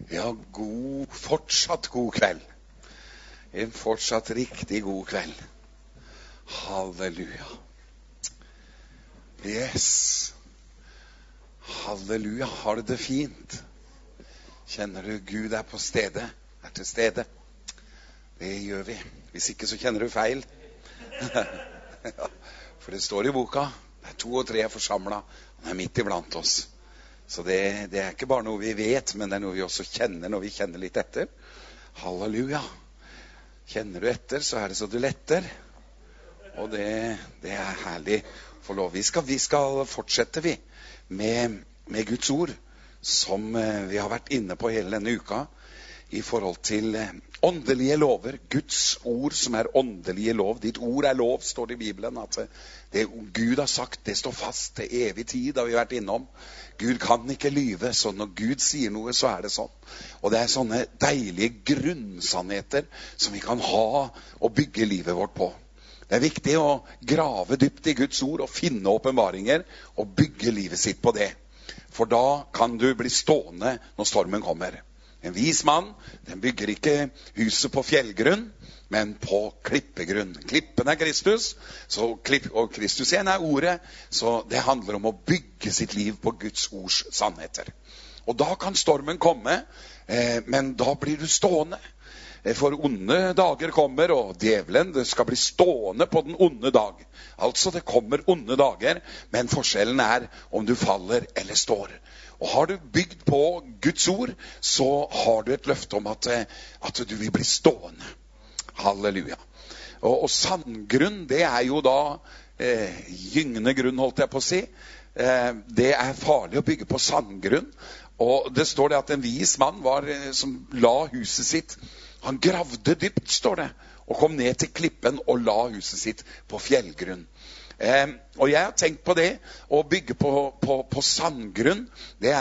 Ja, fortsatt god kveld. En fortsatt riktig god kveld. Halleluja. Yes. Halleluja. Har du det fint? Kjenner du Gud er på stedet? Er til stede? Det gjør vi. Hvis ikke så kjenner du feil. Ja, for det står i boka. Det er 2 og 3 forsamlet. Han er midt iblant oss. Så det er ikke bare noe vi vet, men det er noe vi også kjenner når vi kjenner litt etter. Halleluja. Kjenner du etter, så er det så du letter. Og det er herlig for lov. Vi skal fortsette med Guds ord, som vi har vært inne på hele denne uka, i forhold til åndelige lover. Guds ord som er åndelige lov. Ditt ord er lov, står det i Bibelen. At det Gud har sagt, det står fast til evig tid, har vi vært innom. Gud kan ikke lyve, så når Gud sier noe, så er det sånn. Og det er sånne deilige grunnsannheter som vi kan ha og bygge livet vårt på. Det er viktig å grave dypt i Guds ord og finne åpenbaringer og bygge livet sitt på det. For da kan du bli stående når stormen kommer. En vis mann, den bygger ikke huset på fjellgrunn, men på klippegrunn. Klippen er Kristus, og Kristus igjen er ordet, så det handler om å bygge sitt liv på Guds ords sannheter. Og da kan stormen komme, men da blir du stående. For onde dager kommer, og djevelen skal bli stående på den onde dag. Altså det kommer onde dager, men forskjellen er om du faller eller står. Og har du bygd på Guds ord, så har du et løfte om at du vil bli stående. Halleluja. Og sandgrunn, det er jo da gyngende grunn, holdt jeg på å si. Det er farlig å bygge på sandgrunn. Og det står det at en vis mann som la huset sitt, han gravde dypt, står det, og kom ned til klippen og la huset sitt på fjellgrunn. Og jeg har tenkt på det, å bygge på sandgrunn, det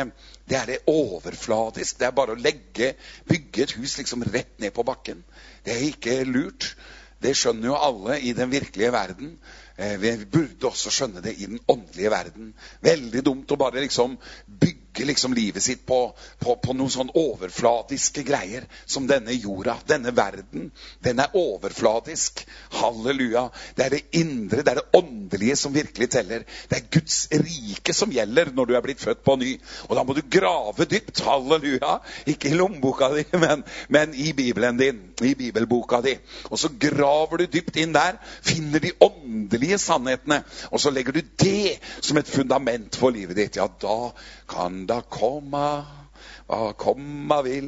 er overfladisk. Det er bare å bygge et hus liksom rett ned på bakken. Det er ikke lurt. Det skjønner jo alle i den virkelige verden. Vi burde også skjønne det i den åndelige verden. Veldig dumt å bare bygge livet sitt på noen sånn overfladiske greier som denne jorda, denne verden. Den er overfladisk. Halleluja. Det er det indre, det er det åndelige som virkelig teller. Det er Guds rike som gjelder når du er blitt født på ny. Og da må du grave dypt. Halleluja. Ikke i lommeboka di, men i Bibelen din, i Bibelboka di. Og så graver du dypt inn der, finner de åndelige sannhetene, og så legger du det som et fundament for livet ditt. Ja, da kan da komme hva komme vil.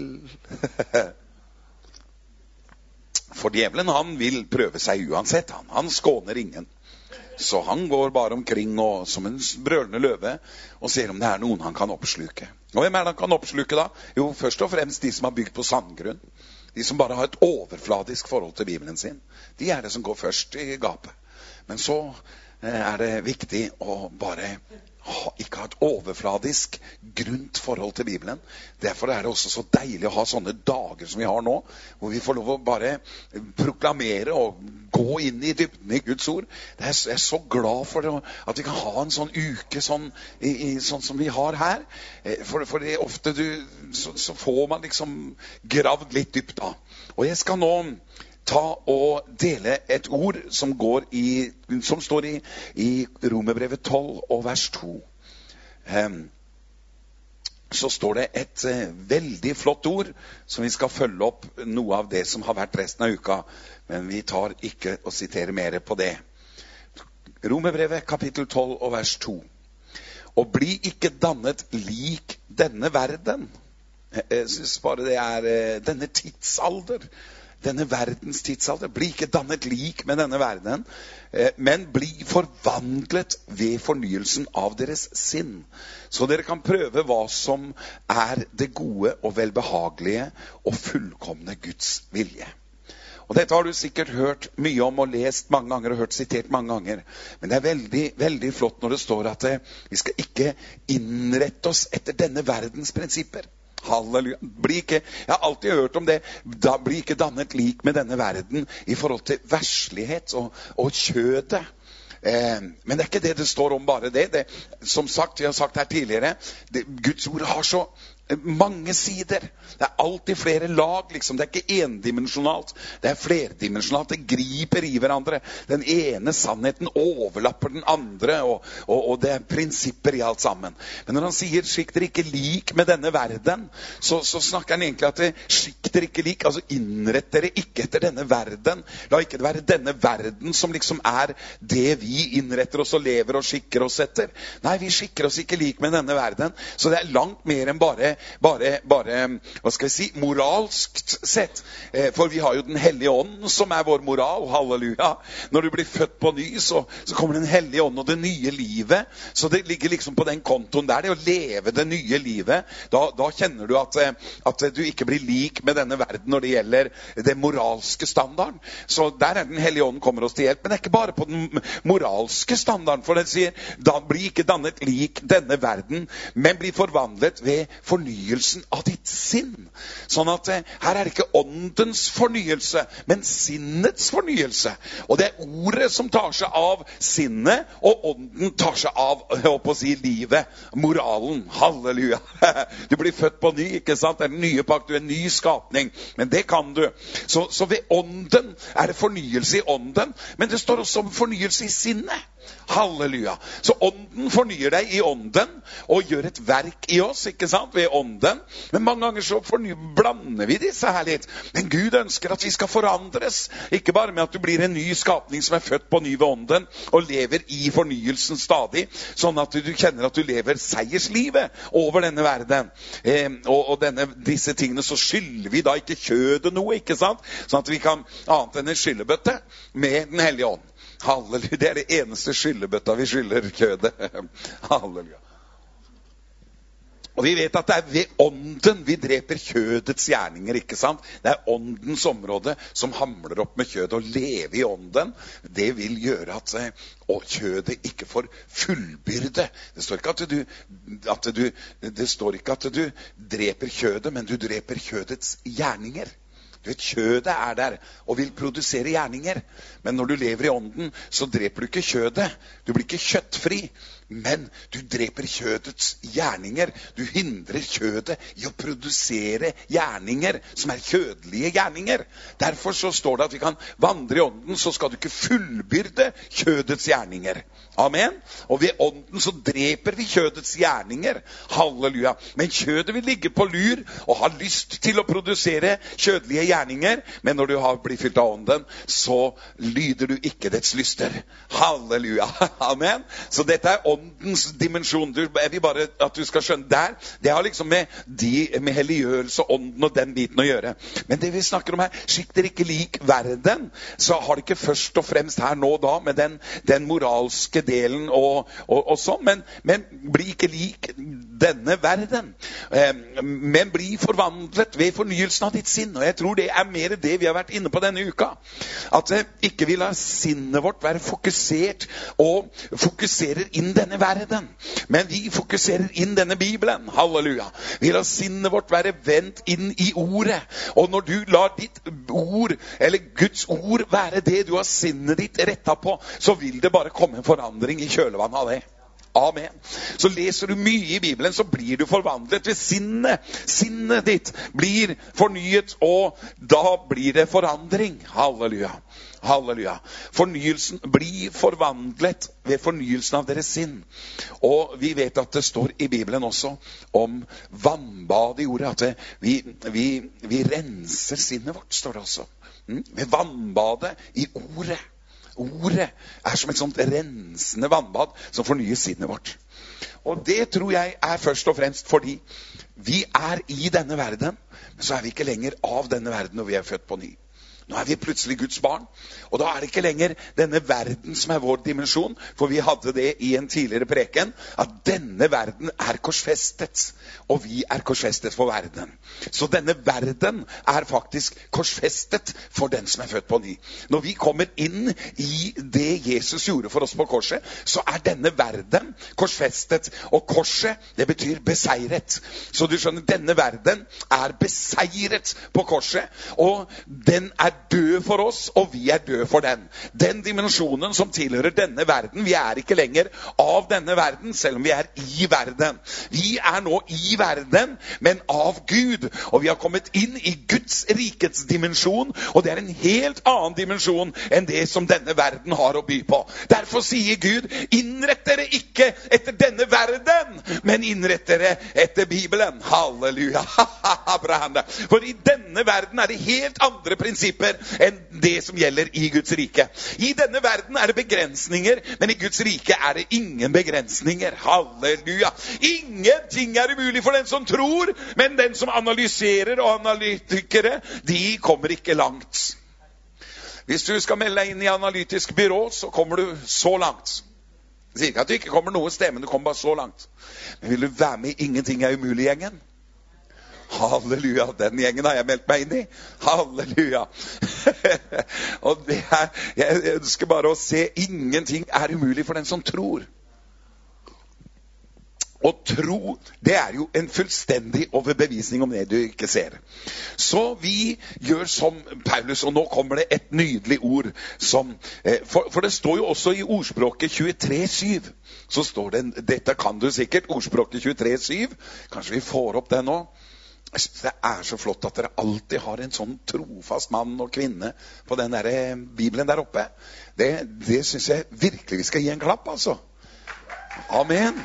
For djevelen, han vil prøve seg uansett. Han skåner ingen. Så han går bare omkring som en brølende løve og ser om det er noen han kan oppsluke. Og hvem er det han kan oppsluke da? Jo, først og fremst de som har bygd på sandgrunn. De som bare har et overfladisk forhold til Bibelen sin. De er det som går først i gapet. Men så er det viktig å bare ikke ha et overfladisk, grunt forhold til Bibelen. Derfor er det også så deilig å ha sånne dager som vi har nå, hvor vi får lov å bare proklamere og gå inn i dybden i Guds ord. Jeg er så glad for at vi kan ha en sånn uke sånn som vi har her. For det ofte så får man gravd litt dypt da. Og jeg skal nå ta og dele et ord som står i Romerbrevet 12 og vers 2. Så står det et veldig flott ord som vi skal følge opp noe av det som har vært resten av uka. Men vi tar ikke å sitere mer på det. Romerbrevet kapittel 12 og vers 2. Og bli ikke dannet lik denne verden. Jeg synes bare det er denne tidsalder. Denne verdens tidsalder. Bli ikke dannet lik med denne verden, men bli forvandlet ved fornyelsen av deres sinn. Så dere kan prøve hva som er det gode og velbehagelige og fullkomne Guds vilje. Og dette har du sikkert hørt mye om og lest mange ganger og hørt sitert mange ganger. Men det er veldig, veldig flott når det står at vi skal ikke innrette oss etter denne verdens prinsipper. Halleluja. Jeg har alltid hørt om det. Bli ikke dannet lik med denne verden i forhold til verslighet og kjødet. Men det er ikke det det står om bare det. Som sagt, vi har sagt her tidligere, Guds ord har så mange sider. Det alltid flere lag, liksom. Det ikke endimensjonalt. Det flerdimensjonalt. Det griper i hverandre. Den ene sannheten overlapper den andre, og det prinsipper i alt sammen. Men når han sier, skikk dere ikke lik med denne verden, så snakker han egentlig at skikk dere ikke lik, altså innrett dere ikke etter denne verden. La ikke det være denne verden som liksom det vi innretter oss og lever og skikker oss etter. Nei, vi skikker oss ikke lik med denne verden. Så det langt mer enn bare, hva skal jeg si, moralskt sett. For vi har jo den hellige ånd som vår moral, halleluja. Når du blir født på ny, så kommer den hellige ånd og det nye livet. Så det ligger liksom på den kontoen der, det å leve det nye livet. Da kjenner du at du ikke blir lik med denne verden når det gjelder det moralske standarden. Så der den hellige ånd kommer oss til hjelp. Men det ikke bare på den moralske standarden, for det sier, da blir ikke dannet lik denne verden, men blir forvandlet ved fornyelsen av ditt sinn. Sånn at her det ikke åndens fornyelse, men sinnets fornyelse. Og det ordet som tar seg av sinnet, og ånden tar seg av, jeg håper å si, livet, moralen. Halleluja. Du blir født på ny, ikke sant? Det den nye pakt, du en ny skapning. Men det kan du. Så ved ånden det fornyelse i ånden, men det står også om fornyelse i sinnet. Halleluja. Så ånden fornyer deg i ånden og gjør et verk i oss, ikke sant, ved ånden. Men mange ganger så blander vi disse her litt. Men Gud ønsker at vi skal forandres, ikke bare med at du blir en ny skapning som født på ny ved ånden og lever i fornyelsen stadig, sånn at du kjenner at du lever seierslivet over denne verden. Og disse tingene, så skylder vi da ikke kjødet noe, ikke sant, sånn at vi kan annet enn en skyllebøtte med den hellige ånd. Halleluja, det det eneste skyllebøtta vi skylder kjødet. Halleluja. Og vi vet at det ved ånden vi dreper kjødets gjerninger, ikke sant? Det åndens område som hamler opp med kjødet. Å leve i ånden, det vil gjøre at kjødet ikke får fullbyrde. Det står ikke at du dreper kjødet, men du dreper kjødets gjerninger. Du vet, kjødet der og vil produsere gjerninger. Men når du lever i ånden, så dreper du ikke kjødet. Du blir ikke kjøttfri, men du dreper kjødets gjerninger. Du hindrer kjødet i å produsere gjerninger som kjødelige gjerninger. Derfor så står det at vi kan vandre i ånden, så skal du ikke fullbyrde kjødets gjerninger. Amen. Og ved ånden så dreper vi kjødets gjerninger. Halleluja. Men kjødet vil ligge på lur og ha lyst til å produsere kjødelige gjerninger. Men når du har blitt fylt av ånden, så lyder du ikke dets lyster. Halleluja. Amen. Så dette åndens dimensjon. Jeg vil bare at du skal skjønne der. Det har liksom med helliggjørelse og ånden og den biten å gjøre. Men det vi snakker om her, skikk dere ikke lik verden, så har det ikke først og fremst her nå da med den moralske delen og sånn, men bli ikke lik denne verden, men bli forvandlet ved fornyelsen av ditt sinn. Og jeg tror det mer det vi har vært inne på denne uka, at ikke vi lar sinnet vårt være fokusert og fokuserer inn denne verden, men vi fokuserer inn denne Bibelen. Halleluja. Vi lar sinnet vårt være vendt inn i ordet, og når du lar ditt ord, eller Guds ord, være det du har sinnet ditt rettet på, så vil det bare komme en forandring i kjølvannet av det. Amen. Så leser du mye i Bibelen, så blir du forvandlet ved sinnet. Sinnet ditt blir fornyet, og da blir det forandring. Halleluja. Halleluja. Fornyelsen blir forvandlet ved fornyelsen av deres sinn. Og vi vet at det står i Bibelen også om vannbad i ordet, at vi renser sinnet vårt, står det også. Ved vannbadet i ordet. Ordet som et sånt rensende vannbad som fornyer sinnet vårt. Og det tror jeg først og fremst fordi vi i denne verden, men så vi ikke lenger av denne verden når vi født på ny. Nå vi plutselig Guds barn, og da det ikke lenger denne verden som vår dimensjon, for vi hadde det i en tidligere preken, at denne verden korsfestet, og vi korsfestet for verden. Så denne verden faktisk korsfestet for den som født på ny. Når vi kommer inn i det Jesus gjorde for oss på korset, så denne verden korsfestet, og korset, det betyr beseiret. Så du skjønner, denne verden beseiret på korset, og den død for oss, og vi død for den. Den dimensjonen som tilhører denne verden, vi ikke lenger av denne verden, selv om vi i verden. Vi nå i verden, men av Gud, og vi har kommet inn i Guds rikets dimensjon, og det en helt annen dimensjon enn det som denne verden har å by på. Derfor sier Gud, innrett dere ikke etter denne verden, men innrett dere etter Bibelen. Halleluja. For i denne verden det helt andre prinsipper enn det som gjelder i Guds rike. I denne verden det begrensninger, men i Guds rike det ingen begrensninger. Halleluja. Ingenting umulig for den som tror, men den som analyserer og analytikere, de kommer ikke langt. Hvis du skal melde deg inn i analytisk byrå, så kommer du så langt. Jeg sier ikke at du ikke kommer noe sted, men du kommer bare så langt. Men vil du være med i Ingenting umulig gjengen? Halleluja, den gjengen har jeg meldt meg inn i. Halleluja. Og det jeg ønsker bare å se, ingenting umulig for den som tror. Og tro, det jo en fullstendig overbevisning om det du ikke ser. Så vi gjør som Paulus, og nå kommer det et nydelig ord som, for det står jo også i ordspråket 23:7, så står det, dette kan du sikkert, ordspråket 23:7, kanskje vi får opp det nå. Jeg synes det så flott at dere alltid har en sånn trofast mann og kvinne på den der Bibelen der oppe. Det synes jeg virkelig vi skal gi en klapp, altså. Amen.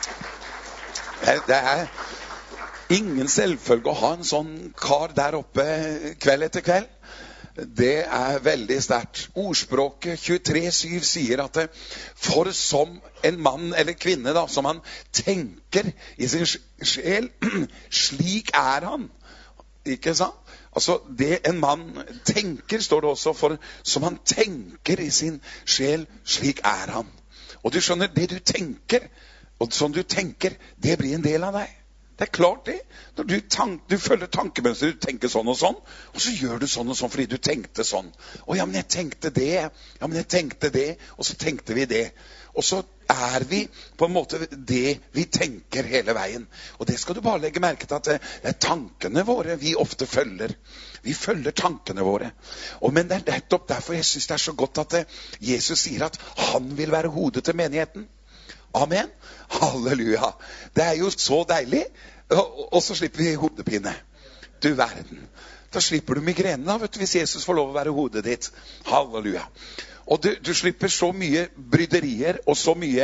Det ingen selvfølge å ha en sånn kar der oppe kveld etter kveld. Det veldig sterkt. Ordspråket 23:7 sier at for som en mann eller kvinne da, som han tenker i sin sjel, slik han. Ikke sant? Altså det en mann tenker, står det også, for som han tenker i sin sjel, slik han. Og du skjønner, det du tenker, og sånn du tenker, det blir en del av deg. Det klart det. Når du følger tankemønster, du tenker sånn og sånn, og så gjør du sånn og sånn fordi du tenkte sånn. Å ja, men jeg tenkte det. Ja, men jeg tenkte det. Og så tenkte vi det. Og så vi på en måte det vi tenker hele veien. Og det skal du bare legge merke til at det tankene våre vi ofte følger. Vi følger tankene våre. Men det nettopp derfor jeg synes det så godt at Jesus sier at han vil være hodet til menigheten. Amen. Halleluja. Det jo så deilig. Og så slipper vi hodepine. Du verden. Da slipper du migrene da, vet du, hvis Jesus får lov å være hodet ditt. Halleluja. Og du slipper så mye bryderier og så mye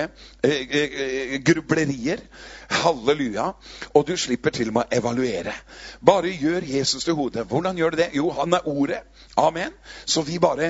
grublerier. Halleluja. Og du slipper til og med å evaluere. Bare gjør Jesus til hodet. Hvordan gjør du det? Jo, han ordet. Amen. Så vi bare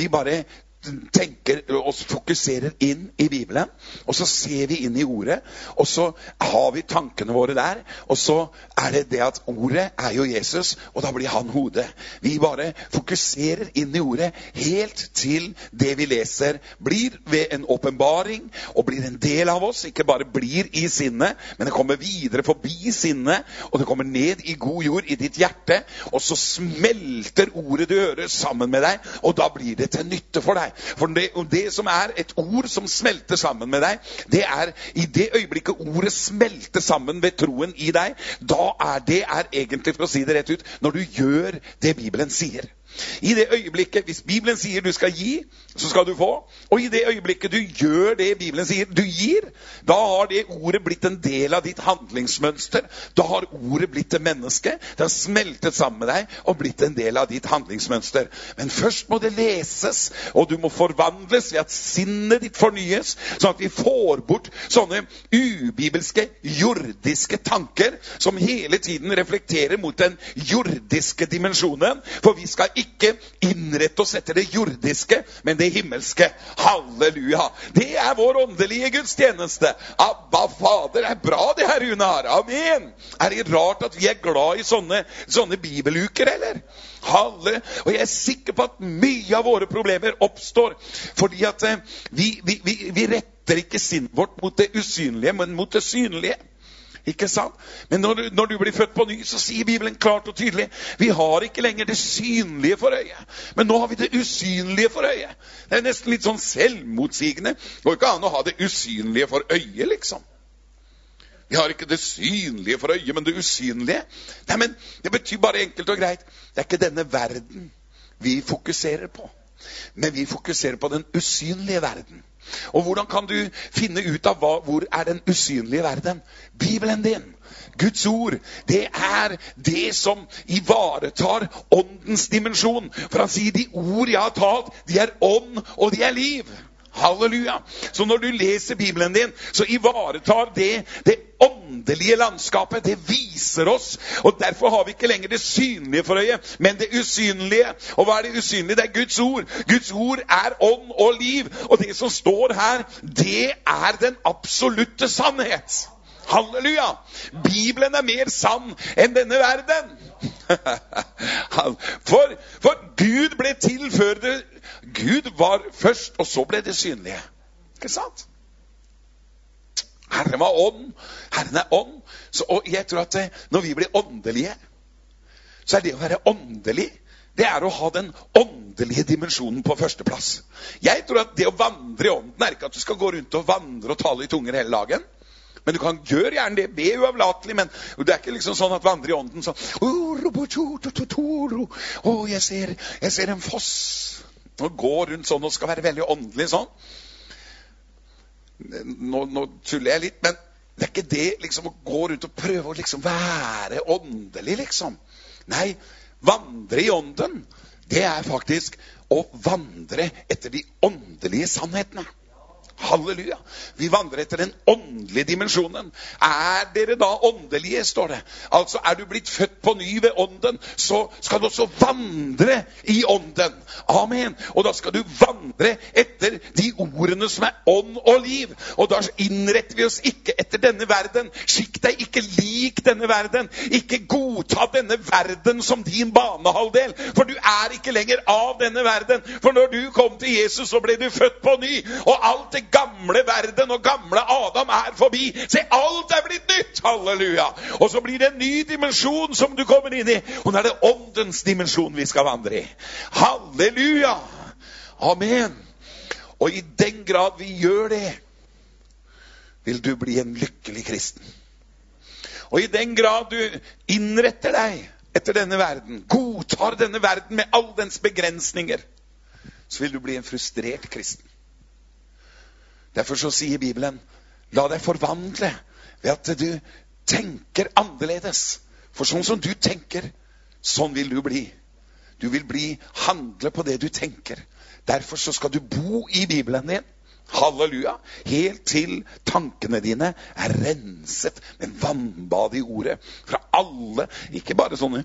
tenker og fokuserer inn i Bibelen, og så ser vi inn i ordet, og så har vi tankene våre der, og så det at ordet jo Jesus, og da blir han hodet. Vi bare fokuserer inn i ordet helt til det vi leser blir ved en åpenbaring, og blir en del av oss, ikke bare blir i sinnet, men det kommer videre forbi sinnet, og det kommer ned i god jord i ditt hjerte, og så smelter ordet du hører sammen med deg, og da blir det til nytte for deg. For det som et ord som smelter sammen med deg, det i det øyeblikket ordet smelter sammen ved troen i deg, da det egentlig, for å si det rett ut, når du gjør det Bibelen sier. I det øyeblikket, hvis Bibelen sier du skal gi, så skal du få. Og i det øyeblikket du gjør det Bibelen sier du gir, da har det ordet blitt en del av ditt handlingsmønster. Da har ordet blitt til menneske. Det har smeltet sammen med deg og blitt en del av ditt handlingsmønster. Men først må det leses, og du må forvandles ved at sinnet ditt fornyes, sånn at vi får bort sånne ubibelske, jordiske tanker som hele tiden reflekterer mot den jordiske dimensjonen. For vi skal ikke innrette oss etter det jordiske, men det himmelske. Halleluja. Det vår åndelige gudstjeneste. Abba, Fader, bra det her Runar. Amen. Det rart at vi glad i sånne bibeluker, eller? Og jeg sikker på at mye av våre problemer oppstår fordi at vi retter ikke sinnet vårt mot det usynlige, men mot det synlige. Ikke sant? Men når du blir født på ny, så sier Bibelen klart og tydelig, vi har ikke lenger det synlige for øyet, men nå har vi det usynlige for øyet. Det nesten litt sånn selvmotsigende. Det går ikke an å ha det usynlige for øyet, liksom. Vi har ikke det synlige for øyet, men det usynlige. Nei, men det betyr bare enkelt og greit. Det ikke denne verden vi fokuserer på. Men vi fokuserer på den usynlige verden. Og hvordan kan du finne ut av hvor er den usynlige verden? Bibelen din, Guds ord, det er det som ivaretar åndens dimensjon. For han sier, de ord jeg har talt, de er ånd og de er liv. Halleluja. Så når du leser Bibelen din, så ivaretar det åndelige landskapet. Det viser oss, og derfor har vi ikke lenger det synlige for øye, men det usynlige. Og hva er det usynlige? Det er Guds ord. Guds ord er ånd og liv. Og det som står her, det er den absolutte sannhet. Halleluja. Bibelen er mer sann enn denne verden. For Gud ble til før det. Gud var først, og så ble det synlige. Ikke sant? Herren var ånd. Herren er ånd. Og jeg tror at når vi blir åndelige, så er det å være åndelig, det er å ha den åndelige dimensjonen på første plass. Jeg tror at det å vandre i ånden er ikke at du skal gå rundt og vandre og tale i tunger hele dagen. Men du kan gjøre gjerne det, be uavlatelig, men det er ikke liksom sånn at vandre i ånden sånn, jeg ser en foss, og går rundt sånn og skal være veldig åndelig sånn. Nå tuller jeg litt, men det er ikke det liksom å gå rundt og prøve å liksom være åndelig liksom. Nei, vandre i ånden, det er faktisk å vandre etter de åndelige sannhetene. Halleluja. Vi vandrer etter den åndelige dimensjonen. Er dere da åndelige, står det. Altså, er du blitt født på ny ved ånden, så skal du også vandre i ånden. Amen. Og da skal du vandre etter de ordene som er ånd og liv. Og da innretter vi oss ikke etter denne verden. Skikk deg ikke lik denne verden. Ikke godta denne verden som din banehalvdel. For du er ikke lenger av denne verden. For når du kom til Jesus, så ble du født på ny. Og alt det gamle verden og gamle Adam er forbi. Se, alt er blitt nytt. Halleluja. Og så blir det en ny dimensjon som du kommer inn i. Og nå er det åndens dimensjon vi skal vandre i. Halleluja. Amen. Og i den grad vi gjør det, vil du bli en lykkelig kristen. Og i den grad du innretter deg etter denne verden, godtar denne verden med all dens begrensninger, så vil du bli en frustrert kristen. Derfor så sier Bibelen, la deg forvandle ved at du tenker annerledes. For sånn som du tenker, sånn vil du bli. Du vil handle på det du tenker. Derfor så skal du bo i Bibelen din. Halleluja. Helt til tankene dine er renset med vannbad i ordet. Fra alle, ikke bare sånne,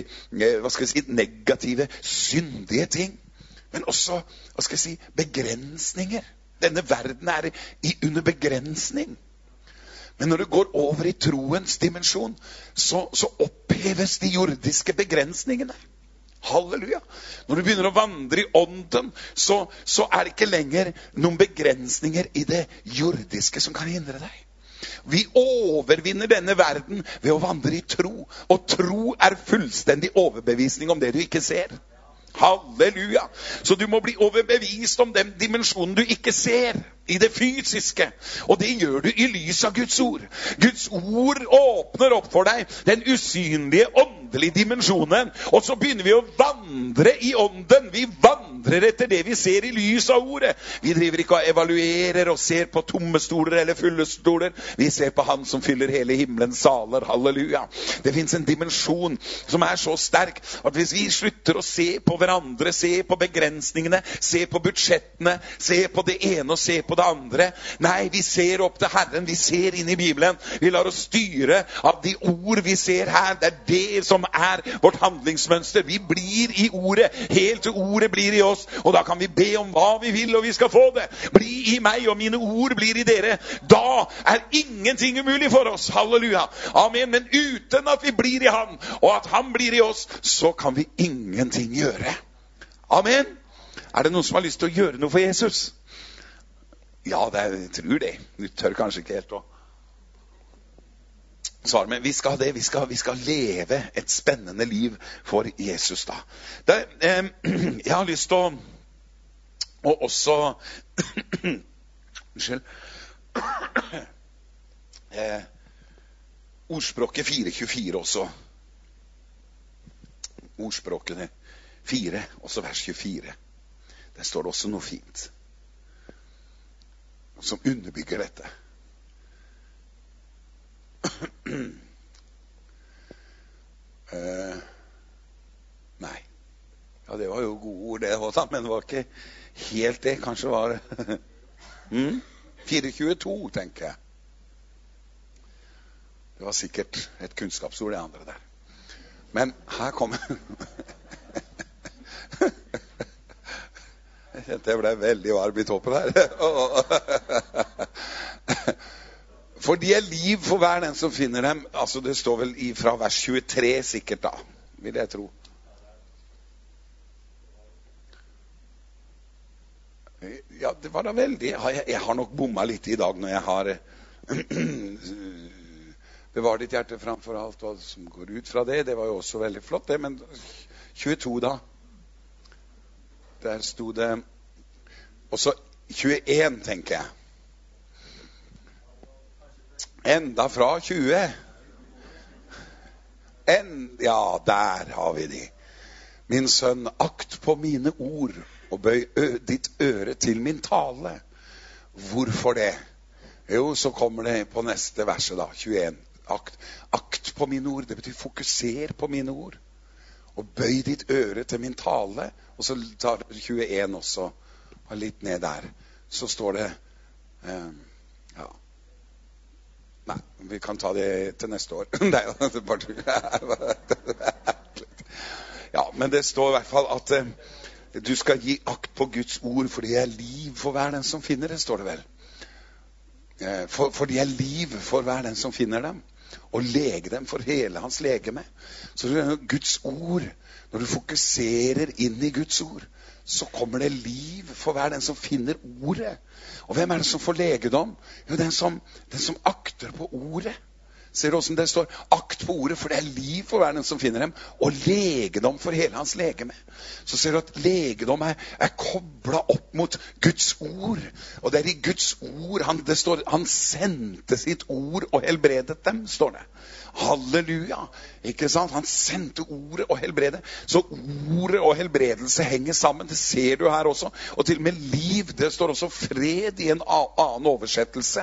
negative, syndige ting. Men også, begrensninger. Denne verden er under begrensning. Men når du går over i troens dimensjon, så oppheves de jordiske begrensningene. Halleluja. Når du begynner å vandre i ånden, så er det ikke lenger noen begrensninger i det jordiske som kan hindre deg. Vi overvinner denne verden ved å vandre i tro. Og tro er fullstendig overbevisning om det du ikke ser. Halleluja. Så du må bli overbevist om den dimensjonen du ikke ser i det fysiske. Og det gjør du i lys av Guds ord. Guds ord åpner opp for deg den usynlige åndelige dimensjonen. Og så begynner vi å vandre i ånden. Vi vandrer etter det vi ser i lys av ordet. Vi driver ikke og evaluerer og ser på tomme stoler eller fulle stoler. Vi ser på han som fyller hele himmelens saler. Halleluja. Det finnes en dimensjon som er så sterk at hvis vi slutter å se på hverandre, se på begrensningene, se på budsjettene, se på det ene og se på det andre. Nei, vi ser opp til Herren, vi ser inn i Bibelen. Vi lar oss styre av de ord vi ser her. Det er det som er vårt handlingsmønster. Vi blir i ordet, helt til ordet blir i oss. Og da kan vi be om hva vi vil, og vi skal få det. Bli i meg, og mine ord blir i dere. Da er ingenting umulig for oss. Halleluja. Amen. Men uten at vi blir i han, og at han blir i oss, så kan vi ingenting gjøre. Amen. Er det noen som har lyst til å gjøre noe for Jesus? Ja, jeg tror det. Du tør kanskje ikke helt å svare, men vi skal det. Vi skal leve et spennende liv for Jesus da. Jeg har lyst til å også unnskyld. Ordspråket 4.24 også. Ordspråkene 4, også vers 24. Der står det også noe fint som underbygger dette. Nei. Ja, det var jo gode ord det også, men det var ikke helt det. Kanskje var det 4.22, tenker jeg. Det var sikkert et kunnskapsord, det andre der. Men her kommer Jeg kjente jeg ble veldig varm i toppen her. For de er liv for hver den som finner dem. Altså det står vel fra vers 23 sikkert da, vil jeg tro. Ja, det var da veldig. Jeg har nok bommet litt i dag når jeg har bevar ditt hjerte framfor alt hva som går ut fra det. Det var jo også veldig flott det, men 22 da. Der sto det også 21, tenker jeg. Enda fra 20. Ja, der har vi de. Min sønn, akt på mine ord, og bøy ditt øre til min tale. Hvorfor det? Jo, så kommer det på neste verset da, 21. Akt på mine ord, det betyr fokuser på mine ord. Og bøy ditt øre til min tale. Og så tar 21 også, og litt ned der. Så står det, ja. Nei, vi kan ta det til neste år. Nei, det bare... Ja, men det står i hvert fall at du skal gi akt på Guds ord, for det er liv for hver den som finner det, står det vel. For det er liv for hver den som finner dem, og lege dem for hele hans legeme. Så Guds ord, når du fokuserer inn i Guds ord, så kommer det liv for hver den som finner ordet. Og hvem er det som får legedom? Jo, den som akter på ordet. Ser du hvordan det står? Akt på ordet, for det er liv for hver den som finner dem, og legedom for hele hans legeme. Så ser du at legedom er koblet opp mot Guds ord. Og det er i Guds ord, det står, han sendte sitt ord og helbredet dem, står det. Halleluja, ikke sant? Han sendte ordet og helbredet. Så ordet og helbredelse henger sammen, det ser du her også. Og til og med liv, det står også fred i en annen oversettelse.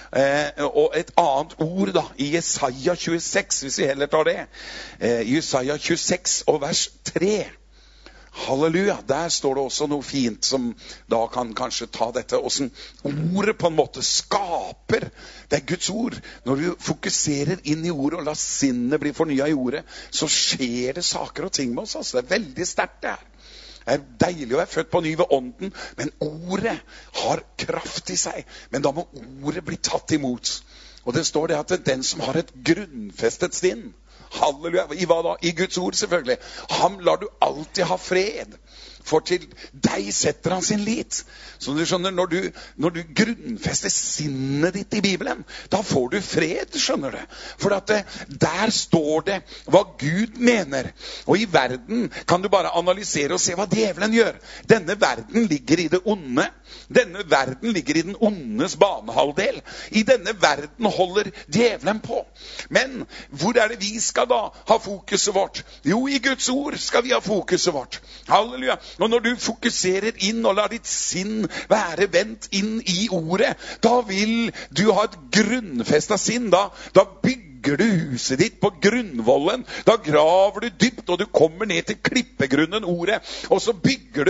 Og et annet ord da, i Jesaja 26, hvis vi heller tar det. Jesaja 26 og vers 3. Halleluja, der står det også noe fint som da kan kanskje ta dette. Hvordan ordet på en måte skaper, det er Guds ord. Når du fokuserer inn i ordet og lar sinnet bli fornyet i ordet, så skjer det saker og ting med oss. Altså. Det er veldig sterkt det her. Det er deilig å være født på ny ved ånden, men ordet har kraft i seg. Men da må ordet bli tatt imot. Og det står det at det er den som har et grunnfestet sinn. Halleluja. I hva da? I Guds ord selvfølgelig. Ham lar du alltid ha fred. For til deg setter han sin lit. Så du skjønner, når du grunnfester sinnet ditt i Bibelen, da får du fred, skjønner du. For at der står det hva Gud mener. Og i verden kan du bare analysere og se hva djevelen gjør. Denne verden ligger i det onde. Denne verden ligger i den ondes banehalvdel. I denne verden holder djevelen på. Men hvor er det vi skal da ha fokuset vårt? Jo, i Guds ord skal vi ha fokuset vårt. Halleluja. Og når du fokuserer inn og lar ditt sinn være vendt inn i ordet, da vil du ha et grunnfestet sinn. Da bygger du huset ditt på grunnvollen. Da graver du dypt, og du kommer ned til klippegrunnen ordet. Og så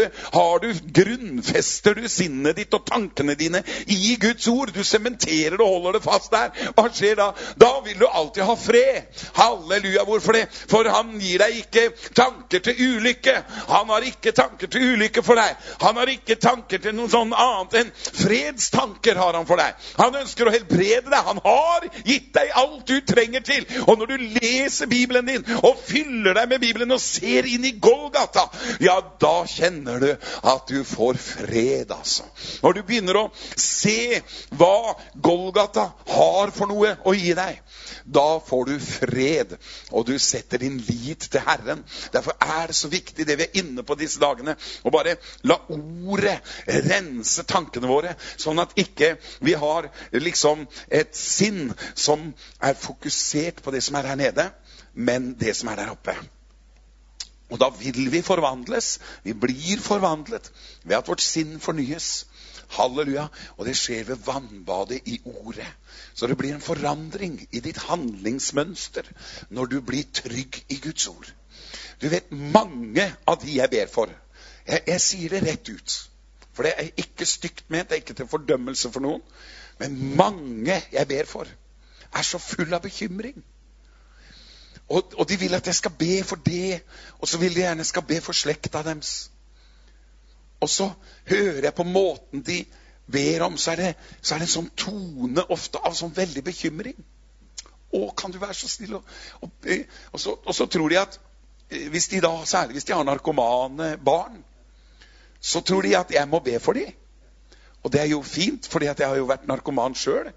grunnfester du sinnet ditt og tankene dine i Guds ord. Du sementerer og holder det fast der. Hva skjer da? Da vil du alltid ha fred. Halleluja, hvorfor det? For han gir deg ikke tanker til ulykke. Han har ikke tanker til ulykke for deg. Han har ikke tanker til noe sånn annet enn fredstanker har han for deg. Han ønsker å helbrede deg. Han har gitt deg alt du trenger til. Og når du leser Bibelen din og fyller deg med Bibelen og ser inn i Golgata, ja, da kjenner du at du får fred, altså. Når du begynner å se hva Golgata har for noe å gi deg, da får du fred, og du setter din lit til Herren. Derfor er det så viktig det vi er inne på disse dagene, å bare la ordet rense tankene våre, sånn at ikke vi har liksom et sinn som er fokusert på det som er her nede, men det som er der oppe. Og da vil vi forvandles. Vi blir forvandlet ved at vårt sinn fornyes. Halleluja. Og det skjer ved vannbadet i ordet. Så det blir en forandring i ditt handlingsmønster når du blir trygg i Guds ord. Du vet, mange av de jeg ber for, jeg sier det rett ut. For det er ikke stygt ment, det er ikke til fordømmelse for noen. Men mange jeg ber for, er så full av bekymring. Og de vil at jeg skal be for det, og så vil de gjerne skal be for slekta deres. Og så hører jeg på måten de ber om, så er det en sånn tone ofte av sånn veldig bekymring. Å, kan du være så snill? Og så tror de at, særlig hvis de har narkomane barn, så tror de at jeg må be for dem. Og det er jo fint, fordi at jeg har jo vært narkoman selv.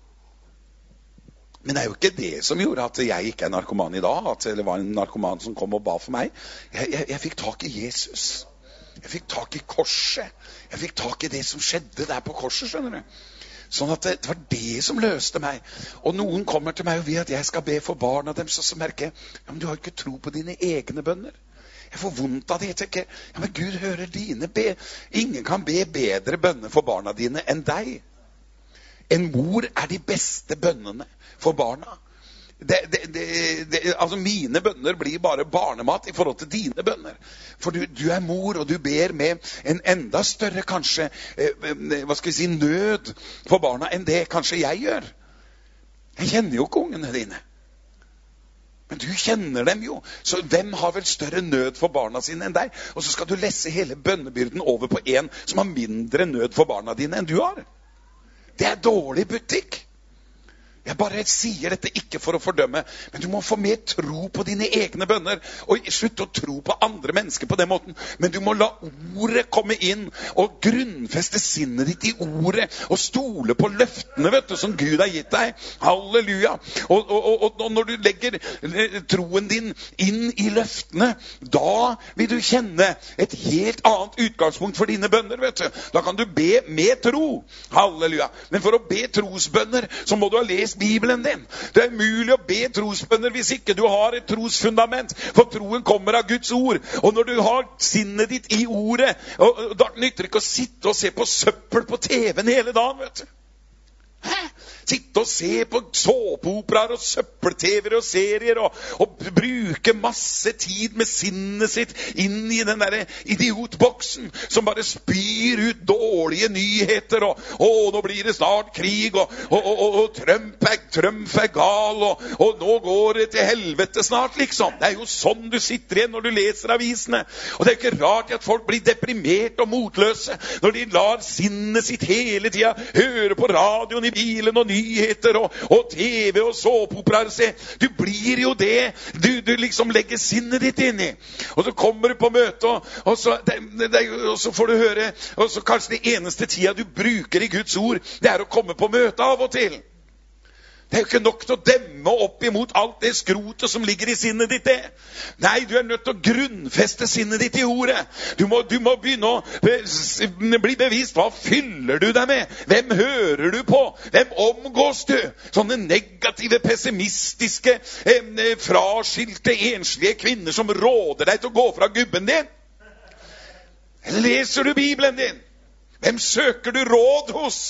Men det er jo ikke det som gjorde at jeg ikke er narkoman i dag, at det var en narkoman som kom og ba for meg. Jeg fikk tak i Jesus. Jeg fikk tak i korset. Jeg fikk tak i det som skjedde der på korset, skjønner du. Sånn at det var det som løste meg. Og noen kommer til meg og vil at jeg skal be for barna dem, så merker jeg, ja, men du har ikke tro på dine egne bønner. Jeg får vondt av det. Jeg tenker, ja, men Gud hører dine be. Ingen kan be bedre bønner for barna dine enn deg. En mor er de beste bønnene for barna. Altså mine bønner blir bare barnemat i forhold til dine bønner. For du er mor, og du ber med en enda større kanskje, nød for barna enn det kanskje jeg gjør. Jeg kjenner jo ikke ungene dine. Men du kjenner dem jo. Så hvem har vel større nød for barna sine enn deg? Og så skal du lesse hele bønnebyrden over på en som har mindre nød for barna dine enn du har. Det er dårlig butikk. Jeg bare sier dette ikke for å fordømme, men du må få mer tro på dine egne bønner, og slutte å tro på andre mennesker på den måten. Men du må la ordet komme inn, og grunnfeste sinnet ditt i ordet, og stole på løftene, vet du, som Gud har gitt deg. Halleluja. Og når du legger troen din inn i løftene, da vil du kjenne et helt annet utgangspunkt for dine bønner, vet du. Da kan du be med tro. Halleluja. Men for å be trosbønner, så må du ha lest Bibelen din. Det er mulig å be trosbønner hvis ikke du har et trosfundament, for troen kommer av Guds ord. Og når du har sinnet ditt i ordet, da nytter det ikke å sitte og se på søppel på TV-en hele dagen, vet du. Hæ? Sitte og se på såpeoperaer og søppel-TV-er og serier og bruke masse tid med sinnet sitt inn i den der idiotboksen som bare spyr ut dårlige nyheter og nå blir det snart krig og Trump er gal og nå går det til helvete snart, liksom. Det er jo sånn du sitter igjen når du leser avisene. Og det er ikke rart at folk blir deprimert og motløse når de lar sinnet sitt hele tiden høre på radioen i bilen og nyheter og TV og såpeoperaer. Du blir jo det du liksom legger sinnet ditt inn i. Og så kommer du på møte og så får du høre, og så kanskje det eneste tida du bruker i Guds ord, det er å komme på møte av og til. Det er jo ikke nok til å demme opp imot alt det skrotet som ligger i sinnet ditt, det. Nei, du er nødt til å grunnfeste sinnet ditt i ordet. Du må begynne å bli bevisst. Hva fyller du deg med? Hvem hører du på? Hvem omgås du? Sånne negative, pessimistiske, fraskilte, enslige kvinner som råder deg til å gå fra gubben din. Eller leser du Bibelen din? Hvem søker du råd hos?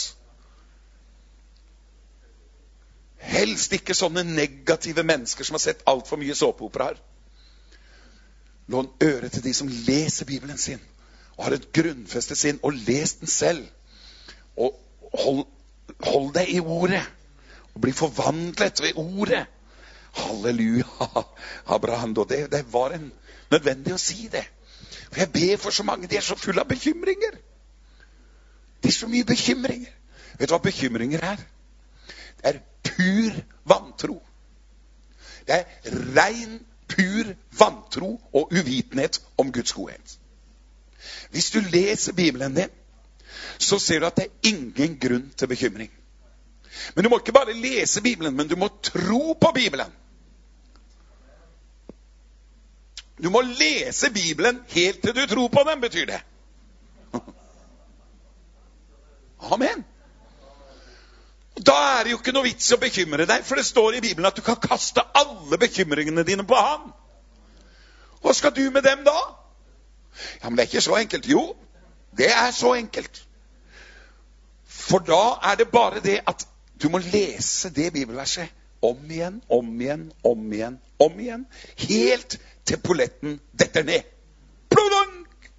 Helst ikke sånne negative mennesker som har sett alt for mye såpeoperaer. Lån øre til de som leser Bibelen sin, og har et grunnfestet sinn, og les den selv. Og hold deg i ordet, og bli forvandlet ved ordet. Halleluja, Abraham. Det var nødvendig å si det. For jeg ber for så mange, de er så fulle av bekymringer. Det er så mye bekymringer. Vet du hva bekymringer er? Det er pur vantro. Det er ren, pur vantro og uvitenhet om Guds godhet. Hvis du leser Bibelen din, så ser du at det er ingen grunn til bekymring. Men du må ikke bare lese Bibelen, men du må tro på Bibelen. Du må lese Bibelen helt til du tror på den, betyr det. Amen. Da er det jo ikke noe vits å bekymre deg, for det står i Bibelen at du kan kaste alle bekymringene dine på ham. Hva skal du med dem da? Ja, men det er ikke så enkelt. Jo, det er så enkelt. For da er det bare det at du må lese det bibelverset om igjen, om igjen, om igjen, om igjen, helt til polletten detter ned. Plodunk!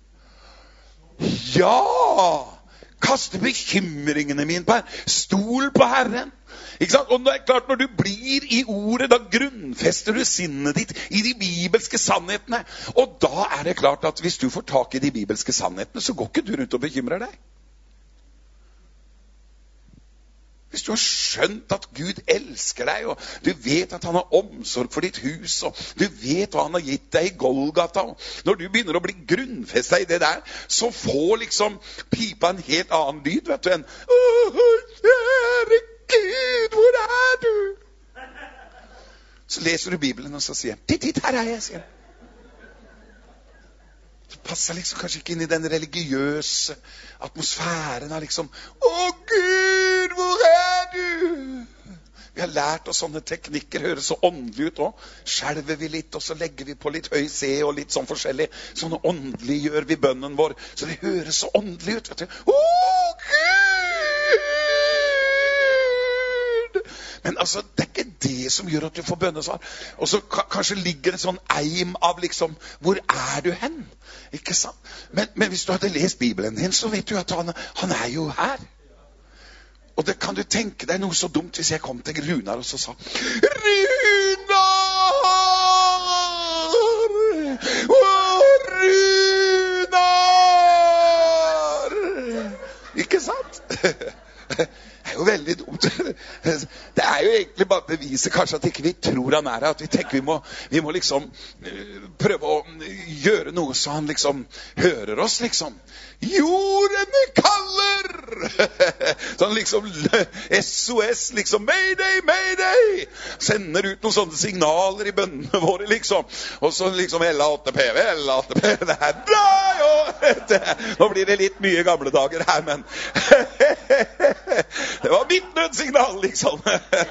Ja! Kaste bekymringene mine på Herren. Stol på Herren. Ikke sant? Og det er klart, når du blir i ordet, da grunnfester du sinnet ditt i de bibelske sannhetene. Og da er det klart at hvis du får tak i de bibelske sannhetene, så går ikke du rundt og bekymrer deg. Hvis du har skjønt at Gud elsker deg, og du vet at han har omsorg for ditt hus, og du vet hva han har gitt deg i Golgata, og når du begynner å bli grunnfestet i det der, så får liksom pipa en helt annen lyd, vet du, enn kjære Gud, hvor er du? Så leser du Bibelen, og så sier han, titt, her er jeg, sier han. Det passer liksom kanskje ikke inn i den religiøse atmosfæren av liksom, å Gud, hvor er du? Vi har lært oss sånne teknikker, høres så åndelig ut også. Skjelver vi litt, og så legger vi på litt høy C og litt sånn forskjellig. Sånne åndelig gjør vi bønnen vår, så det høres så åndelig ut, vet du. Å Gud! Men altså, det er ikke det som gjør at du får bønnesvar. Og så kanskje ligger det sånn eim av liksom, hvor er du hen? Ikke sant? Men hvis du hadde lest Bibelen din, så vet du at han er jo her. Og det kan du tenke deg noe så dumt hvis jeg kom til Runar og så sa Runar! Runar! Ikke sant? Det er jo veldig dumt. Det er jo egentlig bare beviset kanskje at ikke vi tror han er her. At vi tenker vi må liksom prøve å gjøre noe så han liksom hører oss liksom. Jordene kaller! Sånn liksom SOS liksom. Mayday, mayday! Sender ut noen sånne signaler i bønnene våre liksom. Og så liksom L8P. Det er deg og nå blir det litt mye gamle dager her, men det var mitt nødsignal, liksom.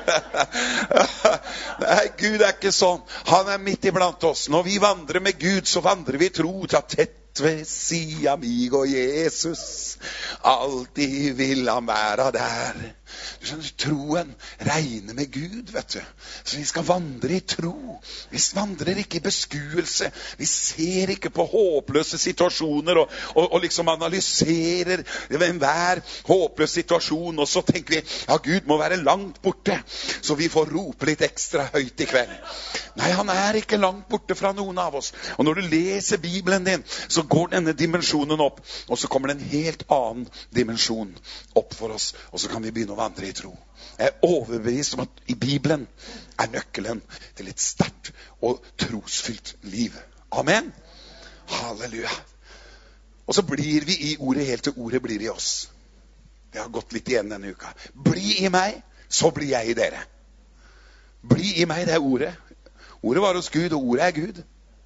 Nei, Gud er ikke sånn. Han er midt iblant oss. Når vi vandrer med Gud, så vandrer vi tro til tett ved sida mig og Jesus. Alltid vil han være der. Du skjønner, troen regner med Gud, vet du. Så vi skal vandre i tro. Vi vandrer ikke i beskuelse. Vi ser ikke på håpløse situasjoner og liksom analyserer hver håpløs situasjon. Og så tenker vi, ja, Gud må være langt borte, så vi får rope litt ekstra høyt i kveld. Nei, han er ikke langt borte fra noen av oss. Og når du leser Bibelen din, så går denne dimensjonen opp, og så kommer det en helt annen dimensjon opp for oss, og så kan vi begynne å vandre i tro. Jeg er overbevist om at i Bibelen er nøkkelen til et sterkt og trosfylt liv. Amen. Halleluja. Og så blir vi i ordet helt til ordet blir i oss. Det har gått litt igjen denne uka. Bli i meg, så blir jeg i dere. Bli i meg, det er ordet. Ordet var hos Gud, og ordet er Gud.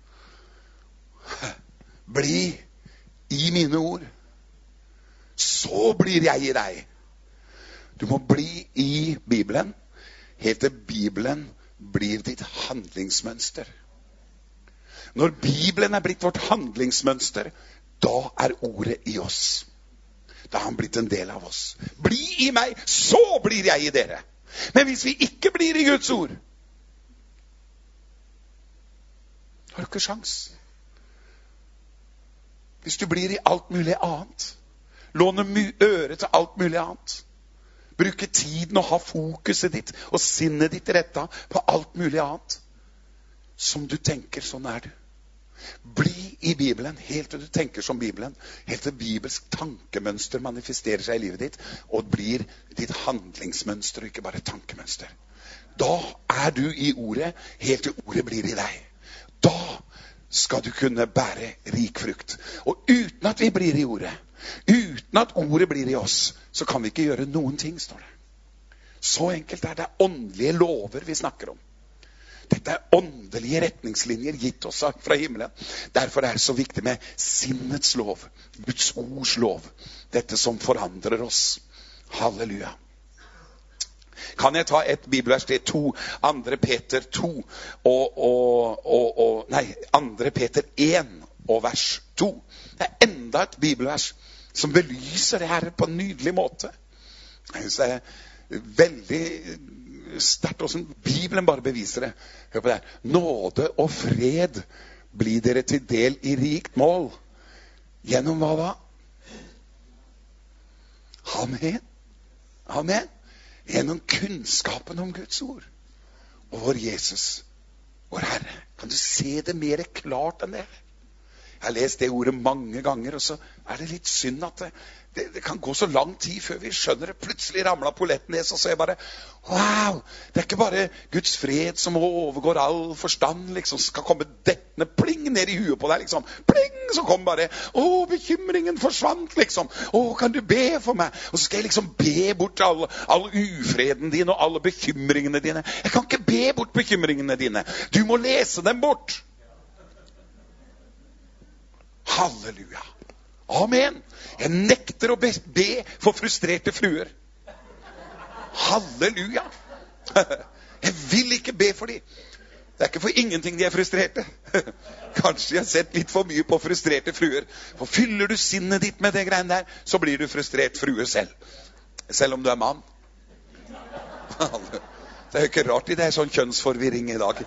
Bli i mine ord, så blir jeg i deg. Du må bli i Bibelen, helt til Bibelen blir ditt handlingsmønster. Når Bibelen er blitt vårt handlingsmønster, da er ordet i oss. Da har han blitt en del av oss. Bli i meg, så blir jeg i dere. Men hvis vi ikke blir i Guds ord, har du ikke sjans. Hvis du blir i alt mulig annet, låner øre til alt mulig annet, bruke tiden og ha fokuset ditt og sinnet ditt retta på alt mulig annet, som du tenker, sånn er du. Bli i Bibelen, helt til du tenker som Bibelen, helt til bibelsk tankemønster manifesterer seg i livet ditt, og blir ditt handlingsmønster, og ikke bare tankemønster. Da er du i ordet, helt til ordet blir i deg. Da skal du kunne bære rik frukt. Og uten at vi blir i ordet, uten at ordet blir i oss, så kan vi ikke gjøre noen ting, står det. Så enkelt er det. Åndelige lover vi snakker om. Dette er åndelige retningslinjer gitt oss fra himmelen. Derfor er det så viktig med sinnets lov, Guds ords lov. Dette som forandrer oss. Halleluja. Kan jeg ta et bibelvers til? 2 Peter 2 2 Peter 1 og vers 2. Det er enda et bibelvers som belyser det her på en nydelig måte. Jeg synes det er veldig sterkt hvordan Bibelen bare beviser det. Hør på det her. Nåde og fred blir dere til del i rikt mål. Gjennom hva da? Amen. Amen. Gjennom kunnskapen om Guds ord. Og vår Jesus, vår Herre. Kan du se det mer klart enn det? Jeg har lest det ordet mange ganger, og så er det litt synd at det kan gå så lang tid før vi skjønner det. Plutselig ramlet polletten ned, og så er jeg bare, wow, det er ikke bare Guds fred som overgår all forstand, liksom, skal komme dettende pling ned i huet på deg, liksom. Pling, så kommer bare, bekymringen forsvant, liksom. Kan du be for meg? Og så skal jeg liksom be bort all ufreden din og alle bekymringene dine. Jeg kan ikke be bort bekymringene dine. Du må lese dem bort. Halleluja. Amen. Jeg nekter å be for frustrerte fruer. Halleluja. Jeg vil ikke be for dem. Det er ikke for ingenting de er frustrerte. Kanskje jeg har sett litt for mye på frustrerte fruer. For fyller du sinnet ditt med det greiene der, så blir du frustrert frue selv. Selv om du er mann. Det er jo ikke rart det er sånn kjønnsforvirring i dag.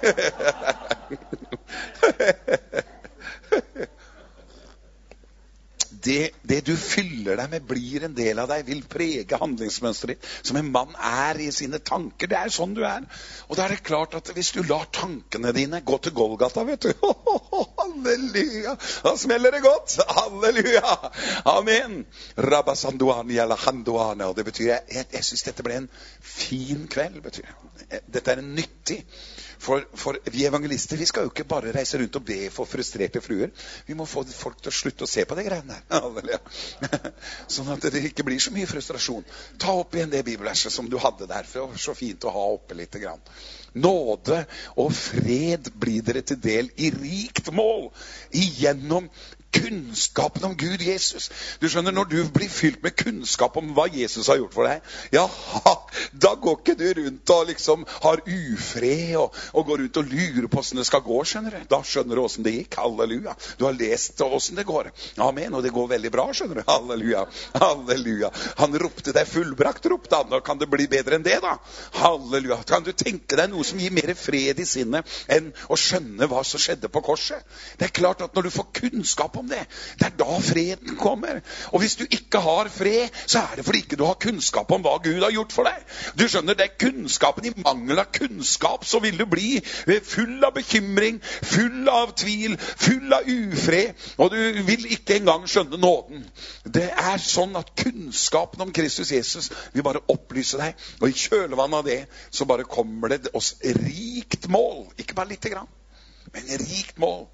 Det du fyller deg med blir en del av deg, vil prege handlingsmønstret ditt, som en mann er i sine tanker. Det er sånn du er. Og da er det klart at hvis du lar tankene dine gå til Golgata, vet du, halleluja, da smeller det godt, halleluja, amen. Rabasanduani eller handuane, og det betyr, jeg synes dette ble en fin kveld, betyr det. Dette er en nyttig. For vi evangelister, vi skal jo ikke bare reise rundt og be for frustrerte fruer. Vi må få folk til å slutte å se på det greiene der. Sånn at det ikke blir så mye frustrasjon. Ta opp igjen det bibelverset som du hadde der, for det var så fint å ha oppe litt grann. Nåde og fred blir dere til del i rikt mål, igjennom kunnskapen om Gud Jesus. Du skjønner, når du blir fylt med kunnskap om hva Jesus har gjort for deg, ja, da går ikke du rundt og liksom har ufred og går rundt og lurer på hvordan det skal gå, skjønner du. Da skjønner du hvordan det gikk, halleluja. Du har lest hvordan det går. Amen, og det går veldig bra, skjønner du. Halleluja, halleluja. Han ropte deg fullbrakt, ropte han. Da kan det bli bedre enn det, da. Halleluja. Kan du tenke deg noe som gir mer fred i sinnet enn å skjønne hva som skjedde på korset? Det er klart at når du får kunnskap om det er da freden kommer. Og hvis du ikke har fred, så er det fordi ikke du har kunnskap om hva Gud har gjort for deg. Du skjønner, det er kunnskapen. I mangel av kunnskap så vil du bli full av bekymring, full av tvil, full av ufred, og du vil ikke engang skjønne nåden. Det er sånn at kunnskapen om Kristus Jesus vil bare opplyse deg, og i kjølvannet av det så bare kommer det oss rikt mål. Ikke bare litt grann, men rikt mål.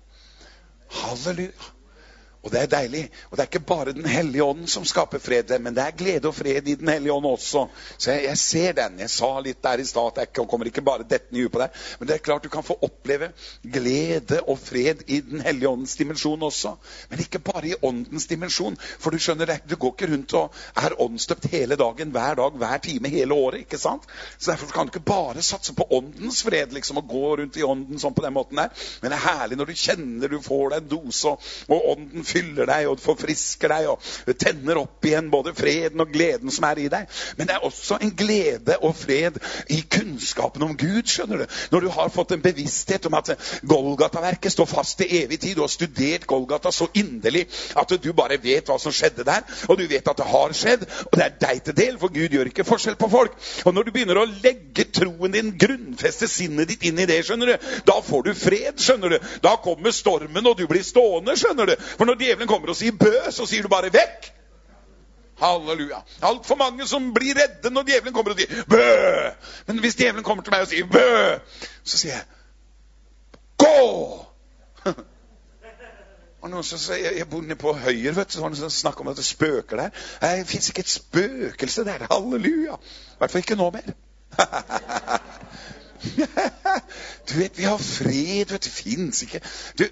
Halleluja. Og det er deilig. Og det er ikke bare den hellige ånden som skaper fred, men det er glede og fred i den hellige ånd også. Så jeg ser den. Jeg sa litt der i stad at jeg kommer ikke bare dette nye på deg. Men det er klart du kan få oppleve glede og fred i den hellige åndens dimensjon også. Men ikke bare i åndens dimensjon. For du skjønner, du går ikke rundt og er åndsdøpt hele dagen, hver dag, hver time, hele året, ikke sant? Så derfor kan du ikke bare satse på åndens fred, liksom, og gå rundt i ånden sånn på den måten der. Men det er herlig når du kjenner du får deg en dose, og ånden fyller deg og forfrisker deg og tenner opp igjen både freden og gleden som er i deg. Men det er også en glede og fred i kunnskapen om Gud, skjønner du. Når du har fått en bevissthet om at Golgata-verket står fast til evig tid. Du har studert Golgata så inderlig at du bare vet hva som skjedde der, og du vet at det har skjedd, og det er deg til del, for Gud gjør ikke forskjell på folk. Og når du begynner å legge troen din, grunnfeste sinnet ditt inn i det, skjønner du, da får du fred, skjønner du. Da kommer stormen, og du blir stående, skjønner du. For når djevelen kommer og sier bø, så sier du bare vekk. Halleluja. Alt for mange som blir redde når djevelen kommer og sier bø. Men hvis djevelen kommer til meg og sier bø, så sier jeg gå. Og noen som sier, jeg bor nede på høyre, vet du, så var det snakk om at det spøker der. Det finnes ikke et spøkelse der. Halleluja. I hvert fall ikke nå mer. Du vet, vi har fred, vet du, finnes ikke. Du,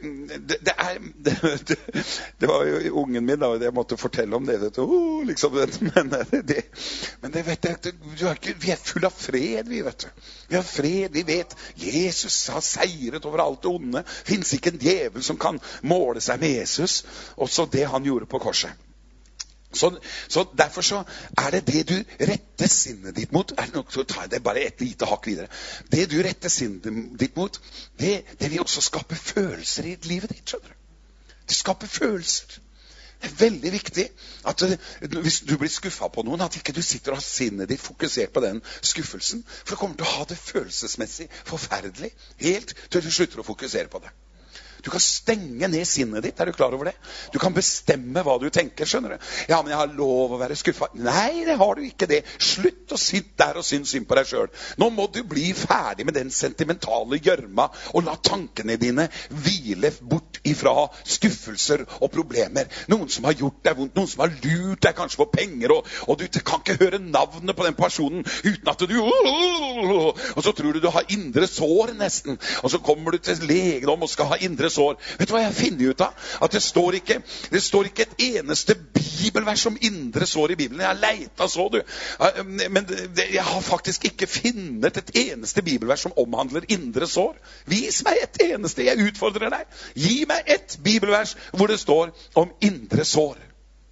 det var jo ungen min, da, jeg måtte fortelle om det, vet du. Liksom, men det vet jeg, vi er full av fred, vi, vet du. Vi har fred, vi vet, Jesus har seiret over alt det onde. Finnes ikke en djevel som kan måle seg med Jesus, også det han gjorde på korset. Så derfor så det du retter sinnet ditt mot, det nok så tar jeg det bare et lite hakk videre. Det du retter sinnet ditt mot, det vil også skape følelser i livet ditt, skjønner du. Det skaper følelser. Det veldig viktig at hvis du blir skuffet på noen, at ikke du sitter og har sinnet ditt fokusert på den skuffelsen, for du kommer til å ha det følelsesmessig forferdelig, helt til du slutter å fokusere på det. Du kan stenge ned sinnet ditt, du klar over det? Du kan bestemme hva du tenker, skjønner du? Ja, men jeg har lov å være skuffet. Nei, det har du ikke det. Slutt å sitte der og synes synd på deg selv. Nå må du bli ferdig med den sentimentale gjørma, og la tankene dine hvile bort ifra skuffelser og problemer. Noen som har gjort deg vondt, noen som har lurt deg kanskje for penger, og du kan ikke høre navnet på den personen uten at du og så tror du har indre sår nesten, og så kommer du til legedom og skal ha indre sår. Vet du hva jeg finner ut av? At det står ikke et eneste bibelvers om indre sår i Bibelen. Jeg har letet så, du. Men jeg har faktisk ikke funnet et eneste bibelvers som omhandler indre sår. Vis meg et eneste, jeg utfordrer deg. Gi meg et bibelvers hvor det står om indre sår.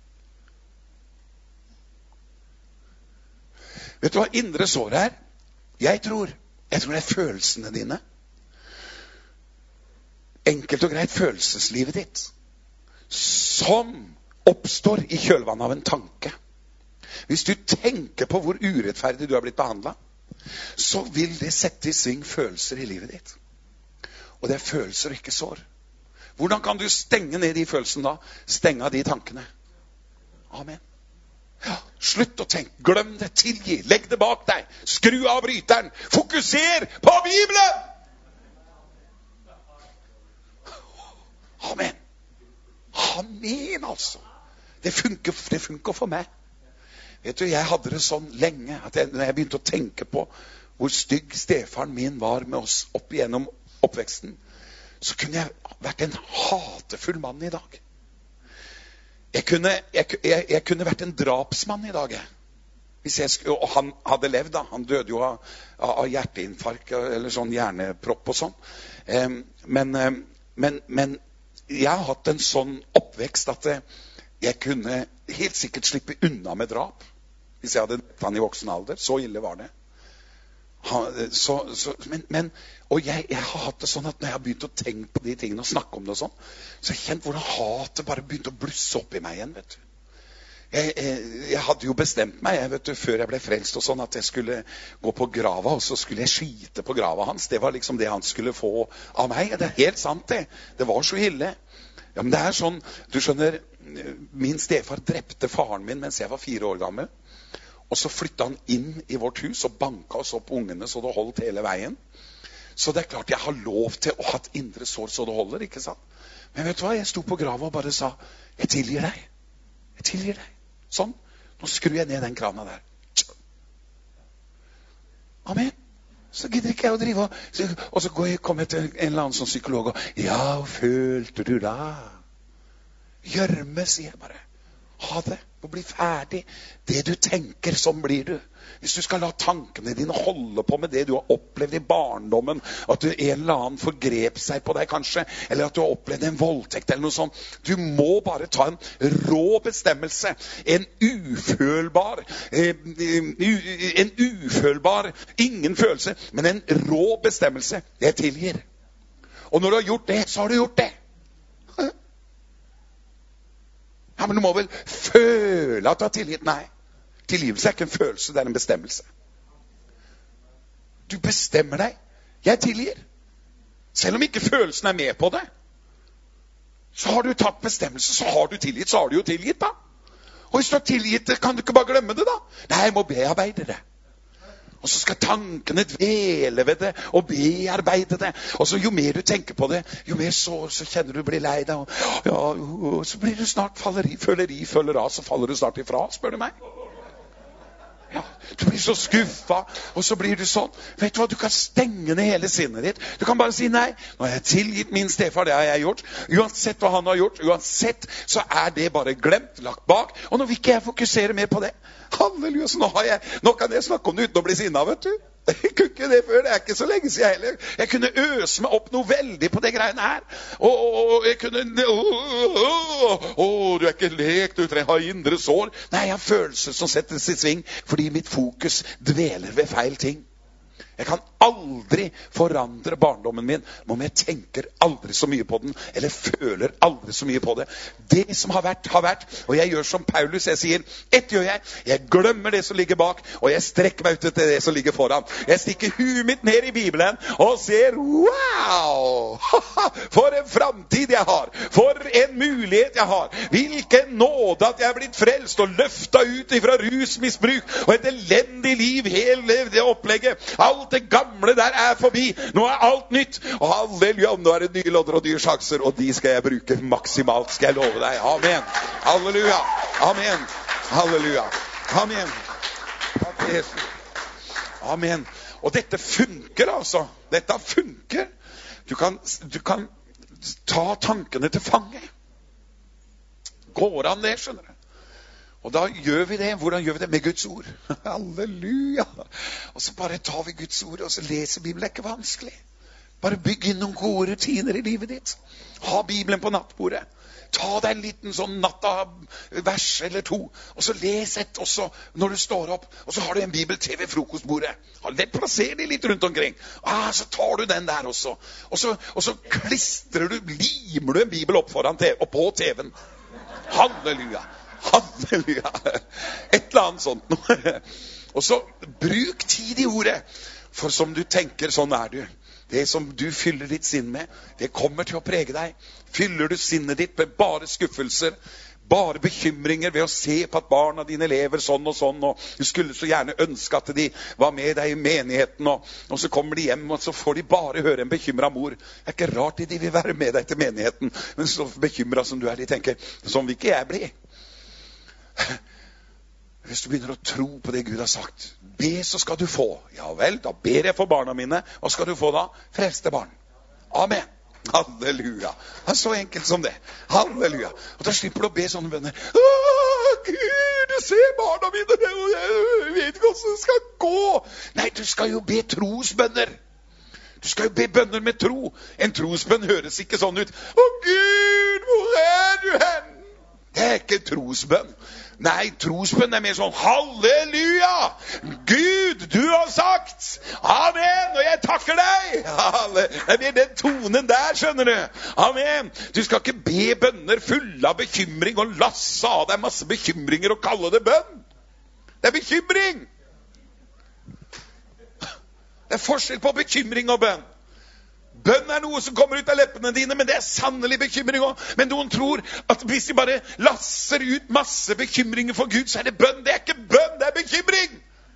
Vet du hva indre sår er? Jeg tror det er følelsene dine. Enkelt og greit følelseslivet ditt, som oppstår i kjølvannet av en tanke. Hvis du tenker på hvor urettferdig du har blitt behandlet, så vil det sette i sving følelser i livet ditt. Og det er følelser og ikke sår. Hvordan kan du stenge ned de følelsene da? Stenge av de tankene. Amen. Ja, slutt å tenke, glem det, tilgi, legg det bak deg, skru av bryteren, fokuser på Bibelen! Amen. Amen, altså. Det funker for meg. Vet du, jeg hadde det sånn lenge, at når jeg begynte å tenke på hvor stygg stefaren min var med oss opp igjennom oppveksten, så kunne jeg vært en hatefull mann i dag. Jeg kunne vært en drapsmann i dag, og han hadde levd da. Han døde jo av hjerteinfarkt, eller sånn hjernepropp og sånn. Men jeg har hatt en sånn oppvekst at jeg kunne helt sikkert slippe unna med drap hvis jeg hadde dødd han i voksen alder. Så ille var det. Og jeg har hatt det sånn at når jeg har begynt å tenke på de tingene og snakke om det og sånn, så har jeg kjent hvordan hatet bare begynte å blusse opp i meg igjen, vet du. Jeg hadde jo bestemt meg, vet du, før jeg ble frelst og sånn, at jeg skulle gå på grava, og så skulle jeg skite på grava hans. Det var liksom det han skulle få av meg. Det er helt sant det. Det var så ille. Ja, men det er sånn, du skjønner, min stefar drepte faren min mens jeg var 4 år gammel. Og så flyttet han inn i vårt hus og banket oss opp ungene så det holdt hele veien. Så det er klart jeg har lov til å ha et indre sår så det holder, ikke sant? Men vet du hva, jeg sto på grava og bare sa, jeg tilgir deg. Jeg tilgir deg. Sånn. Nå skrur jeg ned den krana der. Amen. Så gidder ikke jeg å drive og så kom jeg til en eller annen sånn psykolog og ja, følte du da? Gjørme, sier jeg bare. Ha det, og bli ferdig. Det du tenker, sånn blir du. Hvis du skal la tankene dine holde på med det du har opplevd i barndommen, at du en eller annen forgrep seg på deg kanskje, eller at du har opplevd en voldtekt eller noe sånt. Du må bare ta en rå bestemmelse, en ufølbar, ingen følelse, men en rå bestemmelse. Jeg tilgir. Og når du har gjort det, så har du gjort det. Ja, men du må vel føle at du har tilgitt? Nei. Tilgivelse er ikke en følelse, det er en bestemmelse. Du bestemmer deg. Jeg tilgir. Selv om ikke følelsen er med på det, så har du tatt bestemmelse, så har du tilgitt, så har du jo tilgitt da. Og hvis du har tilgitt det, kan du ikke bare glemme det da? Nei, jeg må bearbeide det. Og så skal tankene dvele ved det og bearbeide det. Og så jo mer du tenker på det, jo mer så kjenner du blir lei deg. Og så blir du snart føler av, så faller du snart ifra, spør du meg. Ja, du blir så skuffet, og så blir du sånn. Vet du hva, du kan stenge ned hele sinnet ditt. Du kan bare si nei. Nå har jeg tilgitt min stefar, det har jeg gjort. Uansett hva han har gjort, uansett, så er det bare glemt, lagt bak. Og nå vil ikke jeg fokusere mer på det. Halleluja, så nå kan jeg snakke om det uten å bli sinnet, vet du. Jeg kunne ikke det før, det er ikke så lenge siden heller. Jeg kunne øse meg opp noe veldig på det greiene her. Og jeg kunne... du er ikke lek, du trenger ha indre sår. Nei, jeg har følelser som settes i sving, fordi mitt fokus dveler ved feil ting. Jeg kan aldri forandre barndommen min om jeg tenker aldri så mye på den, eller føler aldri så mye på det. Det som har vært, har vært. Og jeg gjør som Paulus, jeg sier, ett gjør jeg. Jeg glemmer det som ligger bak, og jeg strekker meg ut til det som ligger foran. Jeg stikker huet mitt ned i Bibelen og ser, wow! For en fremtid jeg har. For en mulighet jeg har. Hvilken nåde at jeg er blitt frelst og løftet ut fra rusmisbruk og et elendig liv, hele det opplegget. Alt det gamle der er forbi. Nå er alt nytt. Og halleluja, nå er det nye lodder og nye sjanser, og de skal jeg bruke maksimalt, skal jeg love deg. Amen. Halleluja. Amen. Halleluja. Amen. Amen. Og dette funker, altså. Dette funker. Du kan ta tankene til fange. Går an det, skjønner du. Og da gjør vi det. Hvordan gjør vi det? Med Guds ord. Halleluja. Og så bare tar vi Guds ord, og så leser Bibelen. Det er ikke vanskelig. Bare bygg inn noen gode rutiner i livet ditt. Ha Bibelen på nattbordet. Ta deg en liten sånn natta-vers eller to, og så les et også når du står opp. Og så har du en bibel til ved frokostbordet. Plasser de litt rundt omkring. Så tar du den der også. Og så klistrer du, limer du en bibel opp foran og på TV-en. Halleluja. Halleluja. Et eller annet sånt noe. Og så bruk tid i ordet. For som du tenker, sånn er du. Det som du fyller ditt sinn med, det kommer til å prege deg. Fyller du sinnet ditt med bare skuffelser, bare bekymringer ved å se på at barna dine lever sånn og sånn, og du skulle så gjerne ønske at de var med deg i menigheten, og så kommer de hjem, og så får de bare høre en bekymret mor. Det er ikke rart de vil være med deg til menigheten, men så bekymret som du er, de tenker, sånn vil ikke jeg bli. Hvis du begynner å tro på det Gud har sagt, be så skal du få. Ja vel, da ber jeg for barna mine. Hva skal du få da? Frelste barn. Amen. Halleluja. Det er så enkelt som det. Halleluja. Og da slipper du å be sånne bønner. Gud, du ser barna mine, jeg vet ikke hvordan det skal gå. Nei, du skal jo be trosbønner. Du skal jo be bønner med tro. En trosbønn høres ikke sånn ut. Å Gud, hvor er du hen? Det er ikke trosbønn. Nei, trosbønn er mer sånn, halleluja! Gud, du har sagt! Amen! Og jeg takker deg! Det blir den tonen der, skjønner du. Amen! Du skal ikke be bønner fulle av bekymring og lasse av deg masse bekymringer og kalle det bønn. Det er bekymring! Det er forskjell på bekymring og bønn. Bønn er noe som kommer ut av leppene dine, men det er sannelig bekymring også. Men noen tror at hvis de bare lasser ut masse bekymringer for Gud, så er det bønn. Det er ikke bønn, det er bekymring.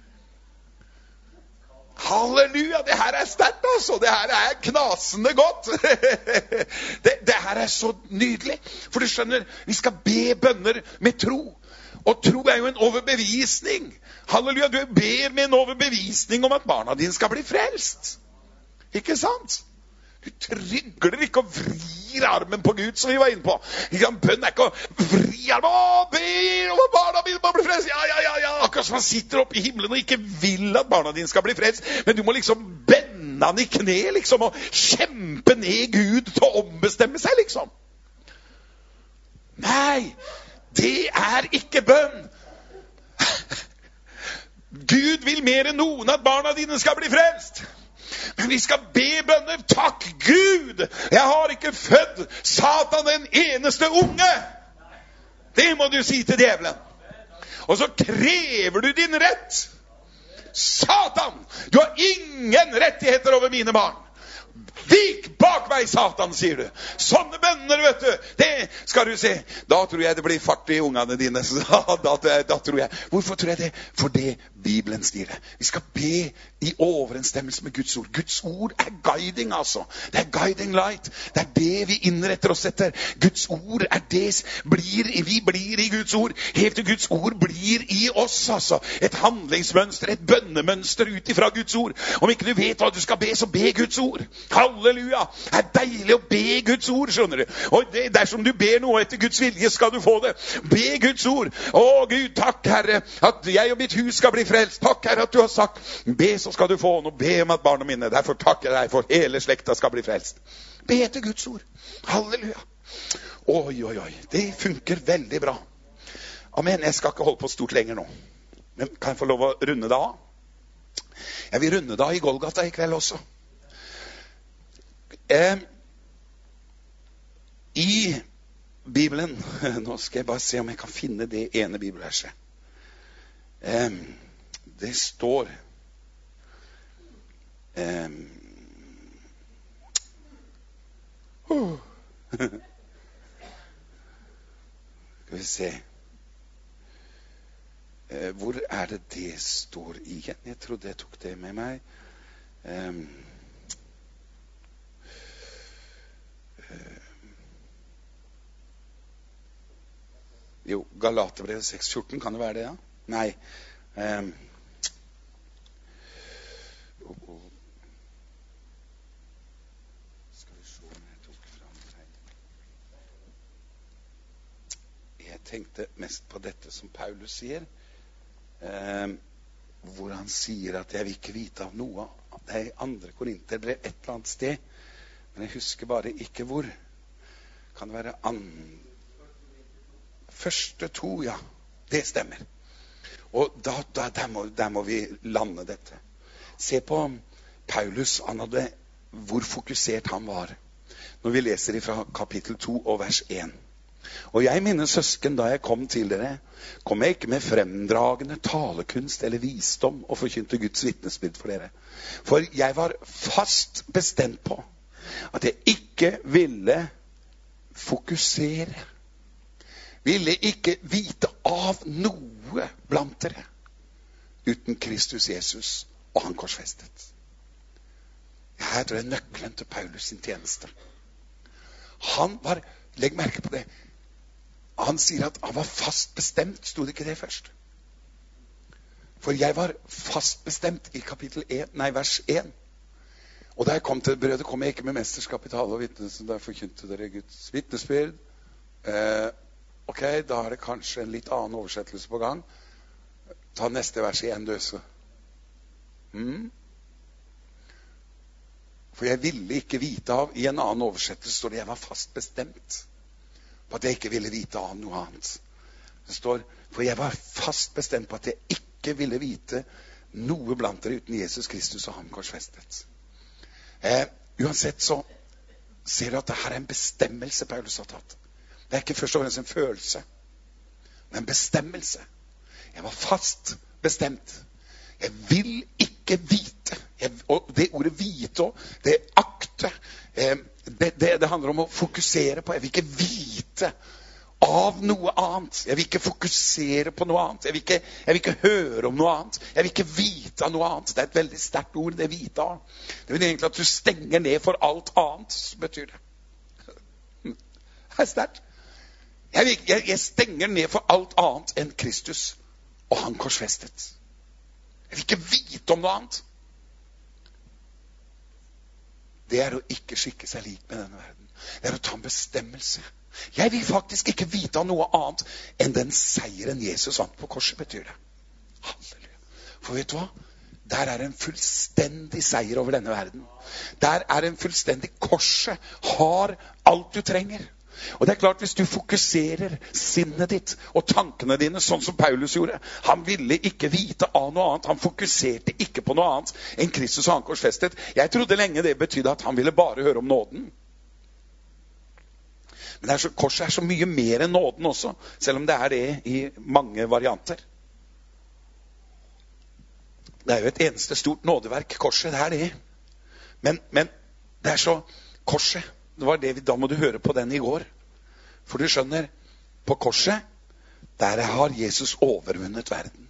Halleluja, det her er sterkt altså. Det her er knasende godt. Det her er så nydelig. For du skjønner, vi skal be bønner med tro. Og tro er jo en overbevisning. Halleluja, du ber med en overbevisning om at barna dine skal bli frelst. Ikke sant? Du trygler ikke og vrir armen på Gud, som vi var inne på. Bønn er ikke å vri armen. Be om at barna mine må bli frelst. Ja. Akkurat som han sitter oppe i himmelen og ikke vil at barna dine skal bli frelst. Men du må liksom bende han i kne, liksom, og kjempe ned Gud til å ombestemme seg, liksom. Nei, det er ikke bønn. Gud vil mer enn noen at barna dine skal bli frelst. Men vi skal be bønner. Takk Gud, jeg har ikke født Satan den eneste unge. Det må du si til djevelen. Og så krever du din rett. Satan, du har ingen rettigheter over mine barn. Vik bak meg, Satan, sier du. Sånne bønner, vet du. Det skal du se. Da tror jeg det blir fart i ungene dine. Da tror jeg. Hvorfor tror jeg det? For det Bibelen sier det. Vi skal be i overensstemmelse med Guds ord. Guds ord er guiding, altså. Det er guiding light. Det er det vi innretter oss etter. Guds ord er det. Vi blir i Guds ord. Helt til Guds ord blir i oss, altså. Et handlingsmønster, et bønnemønster ut ifra Guds ord. Om ikke du vet hva du skal be, så be Guds ord. Halleluja! Det er deilig å be Guds ord, skjønner du. Og dersom du ber noe etter Guds vilje, skal du få det. Be Guds ord. Å Gud, takk Herre, at jeg og mitt hus skal bli frelst. Takk Herre at du har sagt, be så skal du få. Nå be om at barna mine, derfor takker jeg deg for hele slekta skal bli frelst. Be etter Guds ord. Halleluja. Oi, oi, oi. Det funker veldig bra. Amen. Jeg skal ikke holde på stort lenger nå. Men kan jeg få lov å runde det av? Jeg vil runde det av i Golgata i kveld også. I Bibelen, nå skal jeg bare se om jeg kan finne det ene bibelverset. Det står skal vi se, hvor er det står igjen? Jeg trodde jeg tok det med meg. Jo, Galaterbrevet 6:14, kan det være det, ja? Nei. Skal vi se om jeg tok fram feil. Jeg tenkte mest på dette som Paulus sier, hvor han sier at jeg vil ikke vite av noe. Det er i 2. Korinterbrev et eller annet sted, men jeg husker bare ikke hvor. Kan det være første 2, ja. Det stemmer. Og der må vi lande dette. Se på Paulus, hvor fokusert han var. Når vi leser fra kapittel 2 og vers 1. Og jeg, mine søsken, da jeg kom til dere, kom jeg ikke med fremdragende talekunst eller visdom og forkynte Guds vitnesbyrd for dere. For jeg var fast bestemt på at jeg ikke ville fokusere. Ville ikke vite av noe blant dere uten Kristus Jesus og han korsfestet. Her tror jeg nøkkelen til Paulus sin tjeneste. Han var, legg merke på det, han sier at han var fast bestemt, stod det ikke det først? For jeg var fast bestemt i vers 1. Og da jeg kom til brødet, kom jeg ikke med mesterskap i tale og vitnesbyrd, da forkynte dere Guds vitnesbyrd. Ok, da er det kanskje en litt annen oversettelse på gang. Ta neste vers i en døse. For jeg ville ikke vite av, i en annen oversettelse står det, jeg var fast bestemt på at jeg ikke ville vite av noe annet. Det står, for jeg var fast bestemt på at jeg ikke ville vite noe blant dere uten Jesus Kristus og ham korsfestet. Uansett så ser du at det her er en bestemmelse Paulus har tatt. Det er ikke først og fremst en følelse, men en bestemmelse. Jeg var fast bestemt. Jeg vil ikke vite. Og det ordet vite også, det akte. Det handler om å fokusere på. Jeg vil ikke vite av noe annet. Jeg vil ikke fokusere på noe annet. Jeg vil ikke høre om noe annet. Jeg vil ikke vite av noe annet. Det er et veldig sterkt ord, det vite av. Det vil egentlig at du stenger ned for alt annet, betyr det. Det er sterkt. Jeg stenger ned for alt annet enn Kristus og han korsfestet. Jeg vil ikke vite om noe annet. Det er å ikke skikke seg lik med denne verden. Det er å ta en bestemmelse. Jeg vil faktisk ikke vite av noe annet enn den seieren Jesus vant på korset, betyr det. Halleluja. For vet du hva? Der er en fullstendig seier over denne verden. Der er en fullstendig korset. Har alt du trenger. Og det er klart, hvis du fokuserer sinnet ditt og tankene dine sånn som Paulus gjorde, han ville ikke vite av noe annet, han fokuserte ikke på noe annet enn Kristus og han korsfestet. Jeg trodde lenge det betydde at han ville bare høre om nåden. Men korset er så mye mer enn nåden også, selv om det er det i mange varianter. Det er jo et eneste stort nådeverk, korset, det er det. Men Det så korset. Det var det da må du høre på den i går. For du skjønner, på korset, der har Jesus overvunnet verden.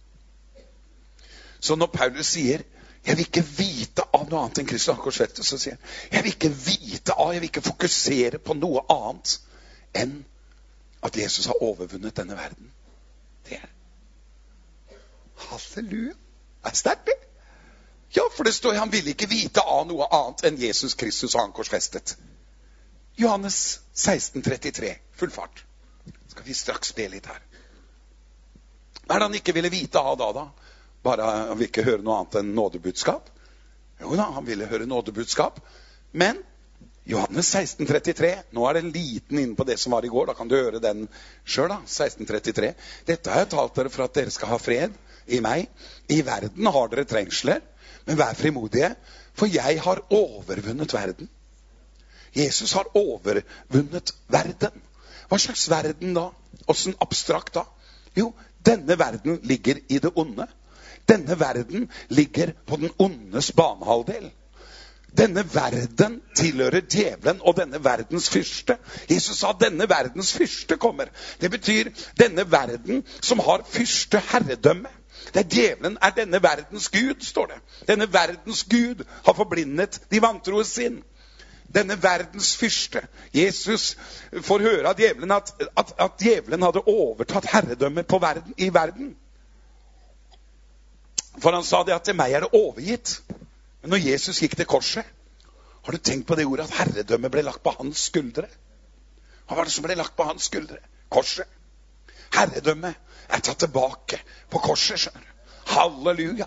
Så når Paulus sier, jeg vil ikke vite av noe annet enn Kristus korsfestet, så sier han, jeg vil ikke fokusere på noe annet enn at Jesus har overvunnet denne verden. Det halleluja. Det sterkt det. Ja, for det står, han ville ikke vite av noe annet enn Jesus Kristus og han korsfestet. Johannes 16:33, full fart. Skal vi straks be litt her. Hva det han ikke ville vite av da? Bare han ville ikke høre noe annet enn nådebudskap? Jo da, han ville høre nådebudskap. Men Johannes 16:33, nå det en liten inne på det som var i går, da kan du høre den selv da, 16:33. Dette har jeg talt dere for at dere skal ha fred i meg. I verden har dere trengsler, men vær frimodige, for jeg har overvunnet verden. Jesus har overvunnet verden. Hva slags verden da? Hvordan abstrakt da? Jo, denne verden ligger i det onde. Denne verden ligger på den ondes banehalvdel. Denne verden tilhører djevelen og denne verdens fyrste. Jesus sa denne verdens fyrste kommer. Det betyr denne verden som har fyrste herredømme. Det djevelen denne verdens Gud, står det. Denne verdens Gud har forblindet de vantroes sinn. Denne verdens fyrste. Jesus får høre av djevelen at djevelen hadde overtatt herredømme i verden. For han sa det at til meg det overgitt. Men når Jesus gikk til korset, har du tenkt på det ordet at herredømme ble lagt på hans skuldre? Hva var det som ble lagt på hans skuldre? Korset. Herredømme tatt tilbake på korset, skjønner du. Halleluja.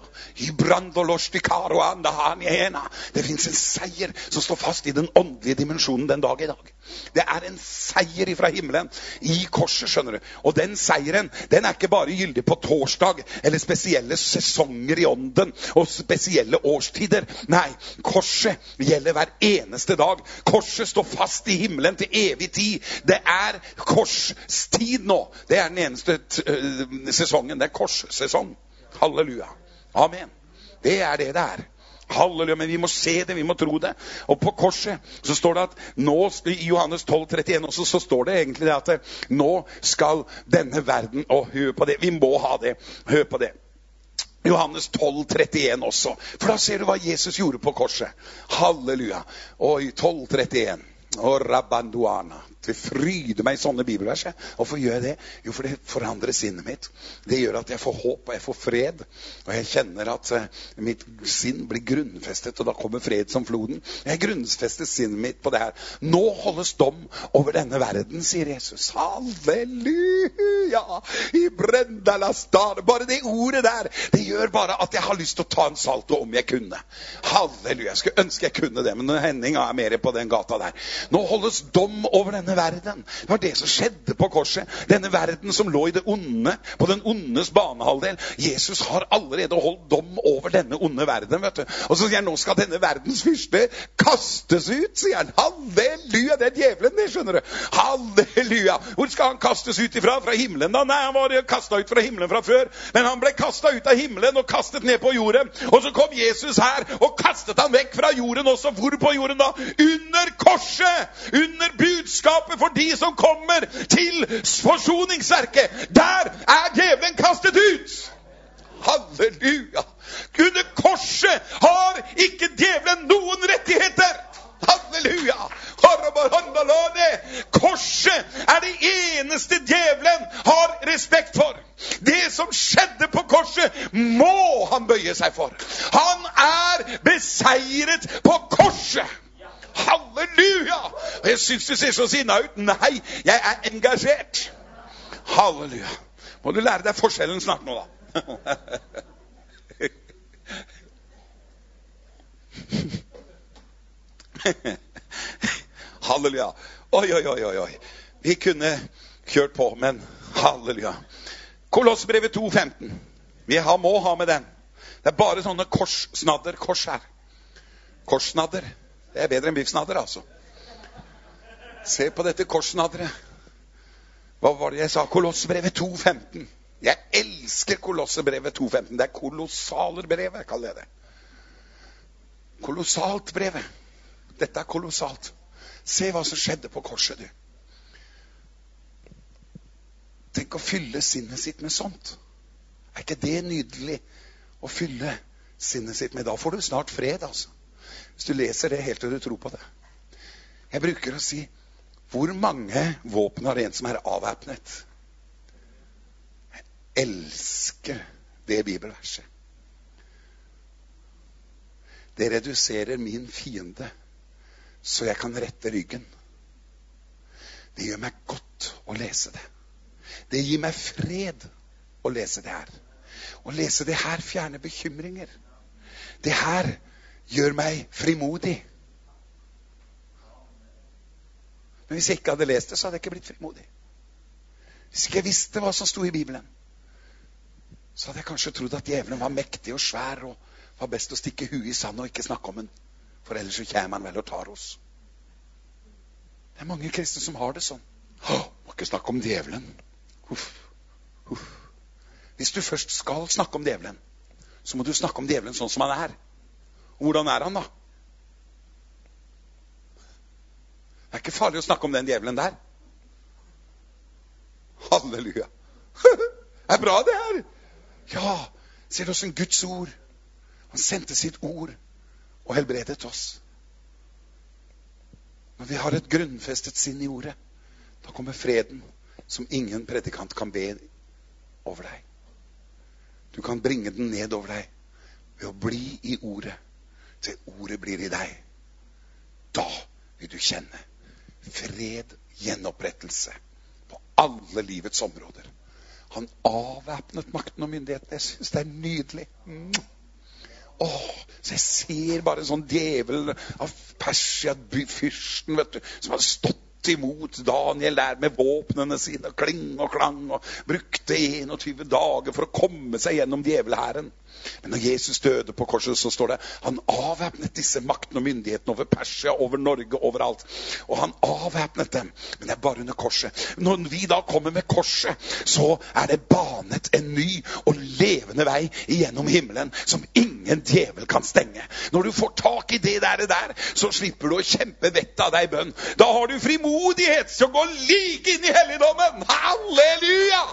Det finnes en seier som står fast i den åndelige dimensjonen den dag i dag. Det en seier fra himmelen i korset, skjønner du. Og den seieren, den ikke bare gyldig på torsdag, eller spesielle sesonger i ånden, og spesielle årstider. Nei, korset gjelder hver eneste dag. Korset står fast i himmelen til evig tid. Det korstid nå. Det den eneste sesongen. Det korssesong. Halleluja. Amen. Det det Halleluja, men vi må se det, vi må tro det. Og på korset så står det at nå, i Johannes 12:31 også, så står det egentlig det at nå skal denne verden, hør på det, vi må ha det, hør på det. Johannes 12:31 også. For da ser du hva Jesus gjorde på korset. Halleluja. Og i 12:31. Og rabbanduana. Det fryder meg i sånne bibelvers. Hvorfor gjør jeg det? Jo, for det forandrer sinnet mitt. Det gjør at jeg får håp, og jeg får fred. Og jeg kjenner at mitt sinn blir grunnfestet, og da kommer fred som floden. Jeg grunnfester sinnet mitt på det her. Nå holdes dom over denne verden, sier Jesus. Halleluja! I Brendalastar. Bare det ordet der, det gjør bare at jeg har lyst til å ta en salto om jeg kunne. Halleluja! Jeg skulle ønske jeg kunne det, men Henning mer på den gata der. Nå holdes dom over denne verden. Det var det som skjedde på korset. Denne verden som lå i det onde, på den ondes banehalvdel. Jesus har allerede holdt dom over denne onde verden, vet du. Og så sier han, nå skal denne verdens fyrste kastes ut, sier han. Halleluja, det djevelen, det skjønner du. Halleluja. Hvor skal han kastes ut ifra? Fra himmelen da? Nei, han var kastet ut fra himmelen fra før. Men han ble kastet ut av himmelen og kastet ned på jorden. Og så kom Jesus her og kastet han vekk fra jorden også. Hvor på jorden da? Under korset! Under budskapet for de som kommer til forsoningsverket. Der djevelen kastet ut. Halleluja. Under korset har ikke djevelen noen rettigheter. Halleluja. Korset det eneste djevelen har respekt for. Det som skjedde på korset må han bøye seg for. Han beseiret på korset. Halleluja! Jeg synes du ser så sinna ut. Nei, jeg engasjert. Halleluja. Må du lære deg forskjellen snart nå da. Halleluja. Oi. Vi kunne kjørt på, men halleluja. Kolossebrevet 2:15. Vi må ha med den. Det bare sånne korssnadder, kors her. Korssnadder. Det bedre enn biffsnadder, altså. Se på dette korssnadderet. Hva var det jeg sa? Kolossebrevet 2:15. Jeg elsker Kolossebrevet 2:15. Det kolossale brevet, kaller jeg det. Kolossalt brevet. Dette kolossalt. Se hva som skjedde på korset, du. Tenk å fylle sinnet sitt med sånt. Er ikke det nydelig å fylle sinnet sitt med? Da får du snart fred, altså. Hvis du leser det helt til du tror på det. Jeg bruker å si, hvor mange våpen har en som er avvæpnet? Jeg elsker det bibelverset. Det reduserer min fiende, så jeg kan rette ryggen. Det gjør meg godt å lese det. Det gir meg fred å lese det her. Å lese det her fjerner bekymringer. Det her gjør meg frimodig. Men hvis jeg ikke hadde lest det, så hadde jeg ikke blitt frimodig. Hvis ikke jeg visste hva som sto i Bibelen, så hadde jeg kanskje trodd at djevelen var mektig og svær, og var best å stikke huet i sand og ikke snakke om den. For ellers så kommer han vel og tar oss. Det er mange kristne som har det sånn. Må ikke snakke om djevelen. Uff. Hvis du først skal snakke om djevelen, så må du snakke om djevelen sånn som han er. Og hvordan er han da? Det er ikke farlig å snakke om den djevelen der. Halleluja. Det er bra det her. Ja, ser du hvordan Guds ord, han sendte sitt ord og helbredet oss. Når vi har et grunnfestet sinn i ordet, da kommer freden som ingen predikant kan be over deg. Du kan bringe den ned over deg ved å bli i ordet, til ordet blir i deg. Da vil du kjenne fred, gjenopprettelse på alle livets områder. Han avvæpnet makten og myndigheten. Jeg synes det er nydelig. Så jeg ser bare en sånn djevel av Persia, fyrsten, vet du, som hadde stått imot Daniel der med våpnene sine, kling og klang, og brukte 21 dager for å komme seg gjennom djevelhæren. Men når Jesus døde på korset, så står det, han avvæpnet disse makten og myndigheten over Persia, over Norge, overalt. Og han avvæpnet dem, men det er bare under korset. Når vi da kommer med korset, så er det banet en ny og levende vei igjennom himmelen, som ingen djevel kan stenge. Når du får tak i det der, så slipper du å kjempe vettet av deg bønn. Da har du frimodighet til å gå like inn i helligdommen. Halleluja!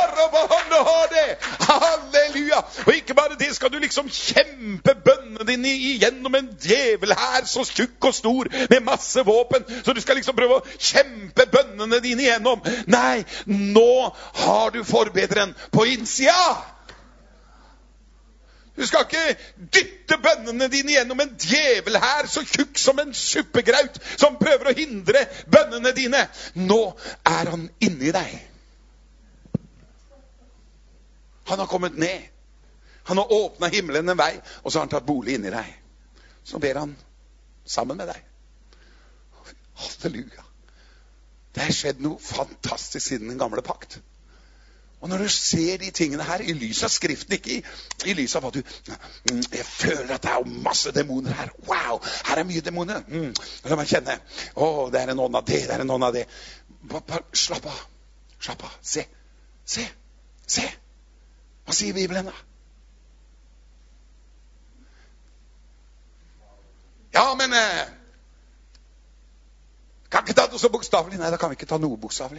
Halleluja! Og ikke bare det, skal du liksom kjempe bønnene dine igjennom en djevel her, så tjukk og stor, med masse våpen, så du skal liksom prøve å kjempe bønnene dine igjennom. Nei, nå har du forbederen på innsida. Du skal ikke dytte bønnene dine gjennom en djevel her, så tjukk som en suppegraut, som prøver å hindre bønnene dine. Nå er han inni deg. Han har kommet ned. Han har åpnet himmelen en vei, og så har han tatt bolig inni deg. Så ber han sammen med deg. Halleluja. Det har skjedd noe fantastisk siden den gamle pakt. Og når du ser de tingene her, i lys av skriften, ikke i lys av hva du... Jeg føler at det er masse demoner her. Wow, her er mye demoner. La meg kjenne. Det er en ånd av det, det er en ånd av det. Bare slapp av. Slapp av. Se. Hva sier Bibelen da? Ja, men kan ikke ta det så bokstavelig. Nei, da kan vi ikke ta noe bokstavelig.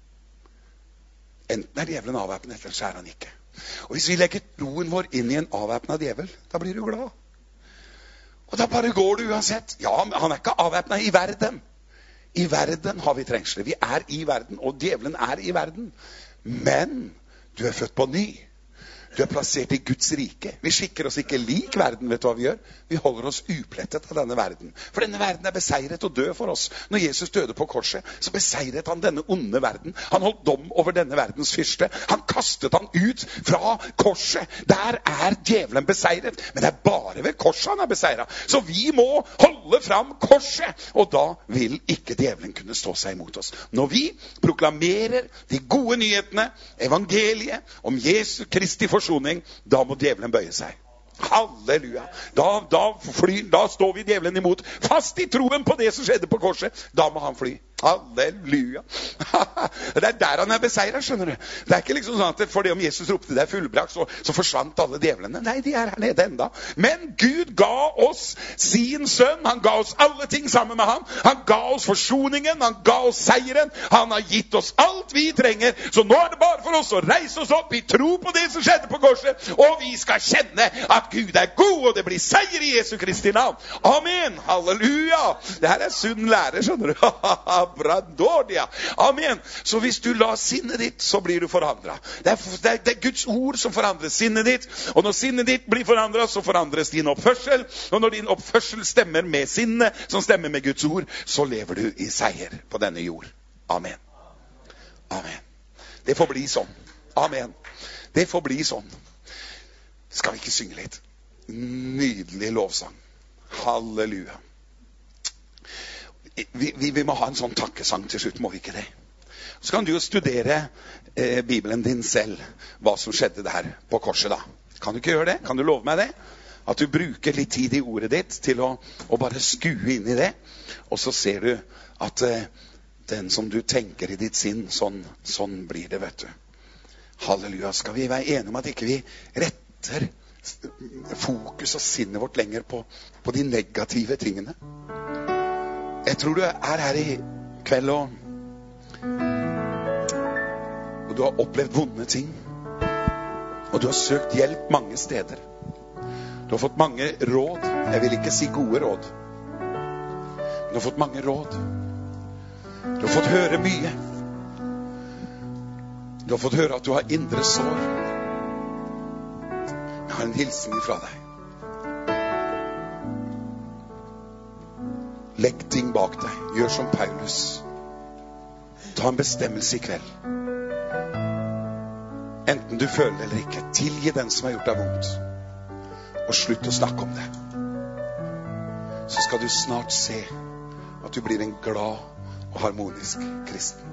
Enten er djevelen avvæpnet, eller så er han ikke. Og hvis vi legger troen vår inn i en avvæpnet djevel, da blir du glad. Og da bare går du uansett. Ja, men han er ikke avvæpnet i verden. I verden har vi trengsler. Vi er i verden, og djevelen er i verden. Men du er født på ny. Du er plassert i Guds rike. Vi skikker oss ikke lik verden, vet du hva vi gjør? Vi holder oss uplettet av denne verden. For denne verden er beseiret og død for oss. Når Jesus døde på korset, så beseiret han denne onde verden. Han holdt dom over denne verdens fyrste. Han kastet han ut fra korset. Der er djevelen beseiret. Men det er bare ved korset han er beseiret. Så vi må holde fram korset. Og da vil ikke djevelen kunne stå seg imot oss. Når vi proklamerer de gode nyhetene, evangeliet om Jesu Kristi forsoning, da må djevelen bøye seg. Halleluja. Da står vi djevelen imot. Fast i troen på det som skjedde på korset. Da må han fly. Halleluja. Det er der han er beseiret, skjønner du. Det er ikke liksom sånn at fordi om Jesus ropte det er fullbrakt, så forsvant alle djevlene. Nei, de er her nede enda. Men Gud ga oss sin sønn. Han ga oss alle ting sammen med ham. Han ga oss forsoningen. Han ga oss seieren. Han har gitt oss alt vi trenger. Så nå er det bare for oss å reise oss opp i tro på det som skjedde på korset. Og vi skal kjenne at Gud er god, og det blir seier i Jesu Kristi navn. Amen. Halleluja. Det her er sunn lære, skjønner du. Bradodia. Amen. Så hvis du lar sinnet ditt, så blir du forandret. Det er Guds ord som forandrer sinnet ditt. Og når sinnet ditt blir forandret, så forandres din oppførsel. Og når din oppførsel stemmer med sinnet, som stemmer med Guds ord, så lever du i seier på denne jord. Amen. Amen. Det får bli sånn. Amen. Det får bli sånn. Skal vi ikke synge litt? Nydelig lovsang. Halleluja. Vi må ha en sånn takkesang til slutt, må vi ikke det? Så kan du jo studere Bibelen din selv, hva som skjedde der på korset da. Kan du ikke gjøre det? Kan du love meg det? At du bruker litt tid i ordet ditt til å bare skue inn i det. Og så ser du at den som du tenker i ditt sinn, sånn blir det, vet du. Halleluja. Skal vi være enige om at ikke vi retter fokus og sinnet vårt lenger på de negative tingene? Jeg tror du er her i kveld og du har opplevd vonde ting. Og du har søkt hjelp mange steder. Du har fått mange råd. Jeg vil ikke si gode råd. Men du har fått mange råd. Du har fått høre mye. Du har fått høre at du har indre sår. Jeg har en hilsen ifra deg. Legg ting bak deg. Gjør som Paulus. Ta en bestemmelse i kveld. Enten du føler det eller ikke. Tilgi den som har gjort deg vondt. Og slutt å snakke om det. Så skal du snart se at du blir en glad og harmonisk kristen.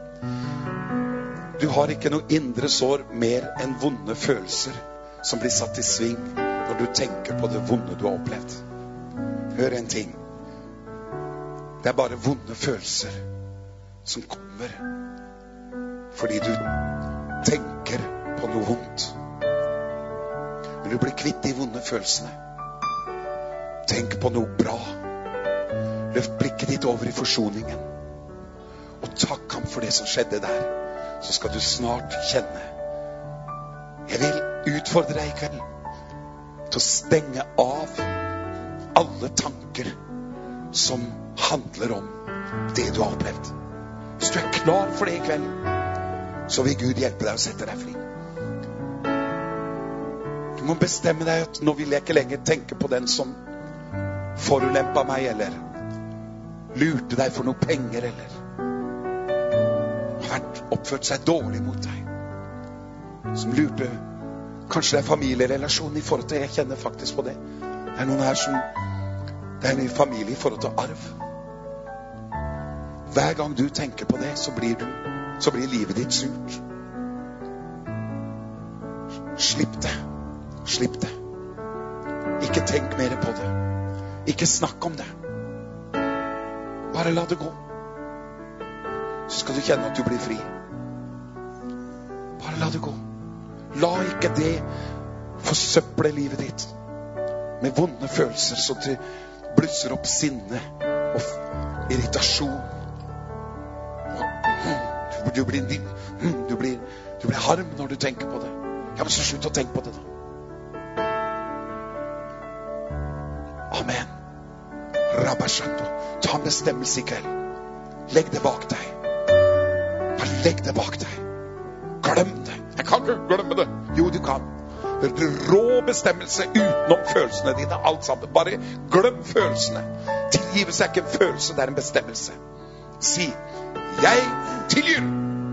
Du har ikke noe indre sår mer enn vonde følelser som blir satt i sving når du tenker på det vonde du har opplevd. Hør en ting. Det er bare vonde følelser som kommer fordi du tenker på noe vondt. Vil du bli kvitt de vonde følelsene? Tenk på noe bra. Løft blikket ditt over i forsoningen. Og takk ham for det som skjedde der. Så skal du snart kjenne. Jeg vil utfordre deg i kveld til å stenge av alle tanker som handler om det du har opplevd. Hvis du er klar for det i kveld, så vil Gud hjelpe deg å sette deg fri. Du må bestemme deg at nå vil jeg ikke lenger tenke på den som forulempet meg, eller lurte deg for noe penger, eller har oppført seg dårlig mot deg. Som lurte, kanskje det er familierelasjon i forhold til, jeg kjenner faktisk på det. Det er noen her som, det er en familie i forhold til arv. Hver gang du tenker på det, så blir livet ditt surt. Slipp det. Slipp det. Ikke tenk mer på det. Ikke snakk om det. Bare la det gå. Så skal du kjenne at du blir fri. Bare la det gå. La ikke det forsøple livet ditt med vonde følelser, så det blusser opp sinne og irritasjon. Du blir harm når du tenker på det. Ja, men så slutt å tenke på det da. Amen. Rabashando. Ta en bestemmelse i kveld. Legg det bak deg. Bare legg det bak deg. Glem det. Jeg kan ikke glemme det. Jo, du kan. Rå bestemmelse utenom følelsene dine. Alt sammen. Bare glem følelsene. Tilgivelse er ikke en følelse, det er en bestemmelse. Si, jeg tilgir.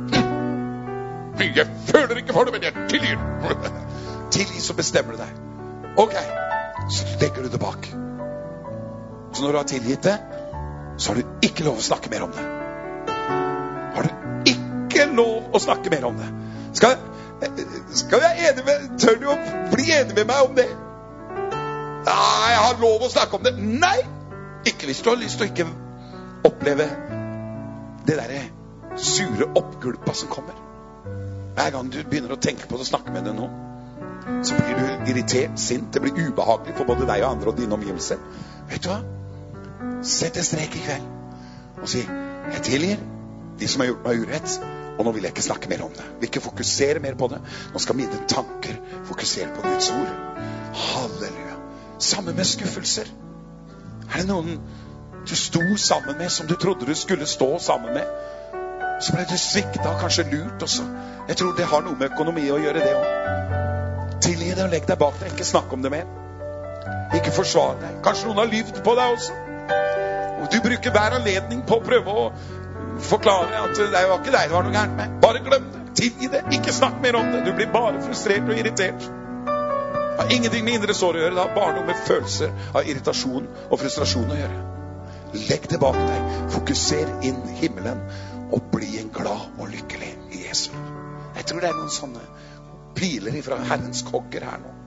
Jeg føler ikke for det, men jeg tilgir. Tilgi, så bestemmer du deg. Ok, så legger du det bak. Så når du har tilgitt det, så har du ikke lov å snakke mer om det. Har du ikke lov å snakke mer om det. Skal vi være enige med, tør du å bli enig med meg om det? Nei, jeg har lov å snakke om det. Nei, ikke hvis du har lyst til å ikke oppleve det der sure oppgulpa som kommer. Hver gang du begynner å tenke på det og snakke med noen, så blir du irritert, sint, det blir ubehagelig for både deg og andre og dine omgivelser. Vet du hva? Sett en strek i kveld og si, jeg tilgir de som har gjort meg urett, og nå vil jeg ikke snakke mer om det. Jeg vil ikke fokusere mer på det. Nå skal mine tanker fokusere på Guds ord. Halleluja. Sammen med skuffelser. Er det noen du sto sammen med som du trodde du skulle stå sammen med? Så ble du sviktet, kanskje lurt også. Jeg tror det har noe med økonomi å gjøre det også. Tilgi det og legg deg bak deg. Ikke snakk om det mer. Ikke forsvar deg. Kanskje noen har lyvd på deg også. Og du bruker hver anledning på å prøve å forklare at det var ikke deg det var noe gærent med. Bare glem det. Tilgi det. Ikke snakk mer om det. Du blir bare frustrert og irritert. Det har ingenting med indre sår å gjøre. Det har bare noe med følelser av irritasjon og frustrasjon å gjøre. Legg det bak deg. Fokuser inn himmelen og bli en glad og lykkelig i Jesu. Jeg tror det er noen sånne piler fra Herrens kogger her nå.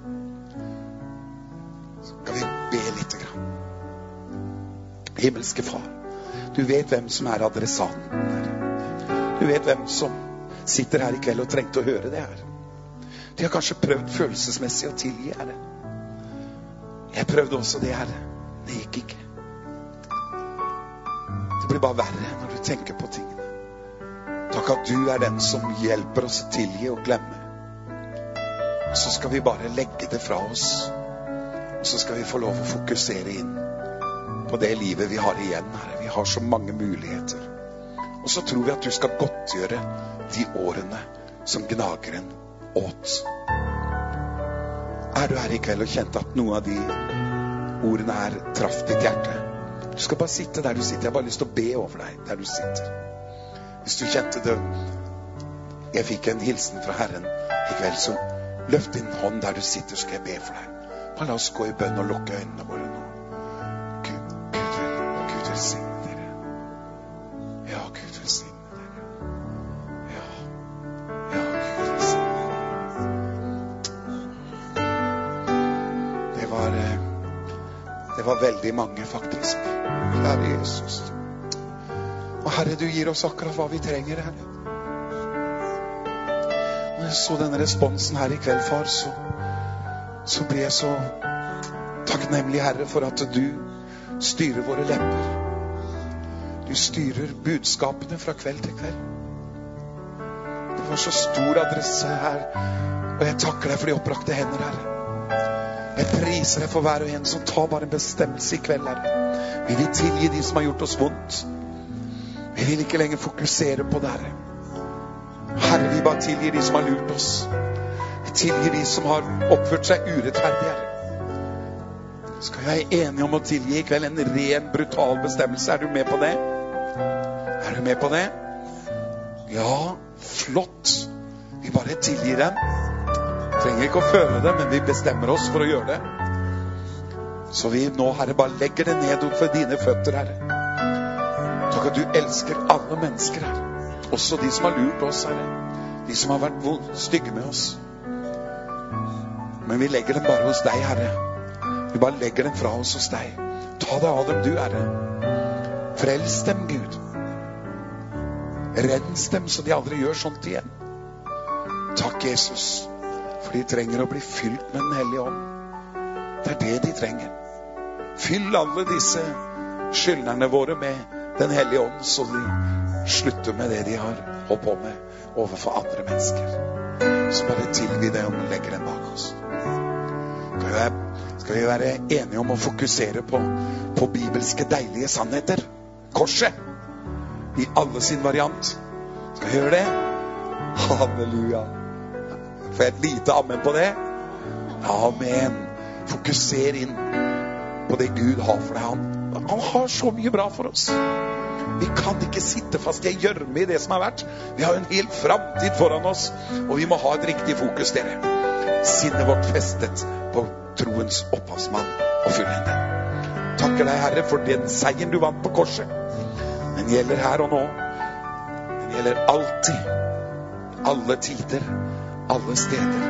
Så skal vi be litt grann. Himmelske Far, du vet hvem som er adressaten her. Du vet hvem som sitter her i kveld og trengte å høre det her. De har kanskje prøvd følelsesmessig å tilgi, Herre. Jeg prøvde også det, Herre. Det gikk ikke. Det blir bare verre når du tenker på tingene. Takk at du er den som hjelper oss å tilgi og glemme. Og så skal vi bare legge det fra oss. Og så skal vi få lov å fokusere inn på det livet vi har igjen, Herre. Vi har så mange muligheter. Og så tror vi at du skal godtgjøre de årene som gnageren åt. Er du her i kveld og kjent at noen av de ordene her traff ditt hjerte? Du skal bare sitte der du sitter. Jeg har bare lyst til å be over deg der du sitter. Hvis du kjente det, jeg fikk en hilsen fra Herren i kveld, så løft din hånd der du sitter, skal jeg be for deg. Bare la oss gå i bønn og lukke øynene våre nå. Gud velsigne dere. Ja, Gud velsigne dere. Ja, Gud velsigne dere. Det var veldig mange faktisk. Herre Jesus. Og Herre, du gir oss akkurat hva vi trenger, Herre. Når jeg så denne responsen her i kveld, far, så ble jeg så takknemlig, Herre, for at du styrer våre lepper. Du styrer budskapene fra kveld til kveld. Det var så stor adresse her, og jeg takker deg for de opprakte hender, Herre. Jeg priser deg for hver og en som tar bare en bestemmelse i kveld, Herre. Vi vil tilgi de som har gjort oss vondt. Vi vil ikke lenger fokusere på det, Herre. Herre, vi bare tilgir de som har lurt oss. Vi tilgir de som har oppført seg urettferdig, Herre. Skal vi være enige om å tilgi i kveld en ren, brutal bestemmelse? Er du med på det? Er du med på det? Ja, flott. Vi bare tilgir dem. Trenger ikke å føle det, men vi bestemmer oss for å gjøre det. Så vi nå, Herre, bare legger det ned for dine føtter, Herre. Takk at du elsker alle mennesker, Herre. Også de som har lurt oss, Herre. De som har vært stygge med oss. Men vi legger dem bare hos deg, Herre. Vi bare legger dem fra oss hos deg. Ta deg av dem, du, Herre. Frels dem, Gud. Rens dem så de aldri gjør sånt igjen. Takk, Jesus. For de trenger å bli fylt med den hellige ånd. Det er det de trenger. Fyll alle disse skyldnerne våre med den hellige ånd, så de slutter med det de har holdt på med overfor andre mennesker. Så bare tilgi det og legger dem bak oss. Skal vi være enige om å fokusere på bibelske deilige sannheter? Korset i alle sin variant. Skal vi gjøre det? Halleluja. Får jeg et lite amen på det? Amen. Fokuser inn på det Gud har for deg. Han har så mye bra for oss. Vi kan ikke sitte fast i gjørme i det som har vært. Vi har en hel fremtid foran oss, og vi må ha et riktig fokus, dere. Sinnet vårt festet på troens opphavsmann og fullende. Takker deg, Herre, for den seieren du vant på korset. Den gjelder her og nå. Den gjelder alltid, alle tider, alle steder.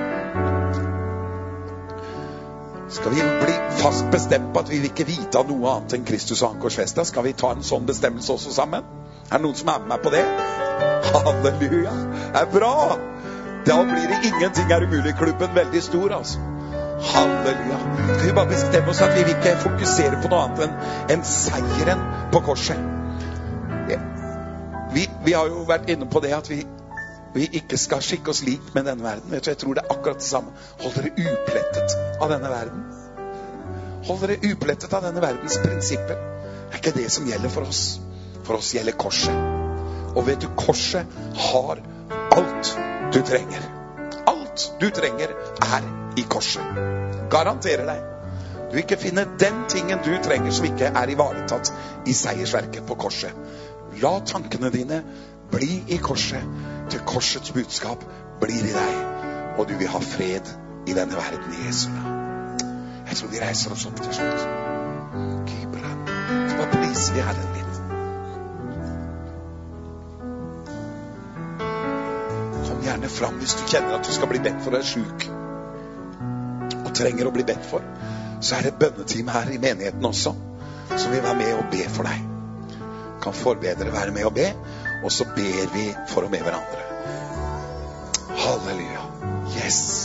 Skal vi bli fast bestemt på at vi vil ikke vite av noe annet enn Kristus og han korsfestet? Skal vi ta en sånn bestemmelse også sammen? Er det noen som er med meg på det? Halleluja. Det er bra. Da blir det ingenting er umulig klubben veldig stor, altså. Halleluja. Skal vi bare bestemme oss at vi vil ikke fokusere på noe annet enn seieren på korset. Vi har jo vært inne på det at vi ikke skal skikke oss lik med denne verden. Vet du, jeg tror det er akkurat det samme. Hold dere uplettet av denne verden. Hold dere uplettet av denne verdens prinsipper. Det er ikke det som gjelder for oss. For oss gjelder korset. Og vet du, korset har alt du trenger. Alt du trenger er i korset. Garanterer deg. Du vil ikke finne den tingen du trenger som ikke er ivaretatt i seiersverket på korset. La tankene dine bli i korset, til korsets budskap blir i deg, og du vil ha fred i denne verden i Jesu navn. Jeg tror vi reiser oss opp til slutt. Kibran, så bare priser vi Herren litt. Kom gjerne fram hvis du kjenner at du skal bli bedt for å være syk, og trenger å bli bedt for. Så er det bønneteam her i menigheten også, som vil være med og be for deg. Kan forbedere være med og be, og så ber vi for og med hverandre. Halleluja. Yes.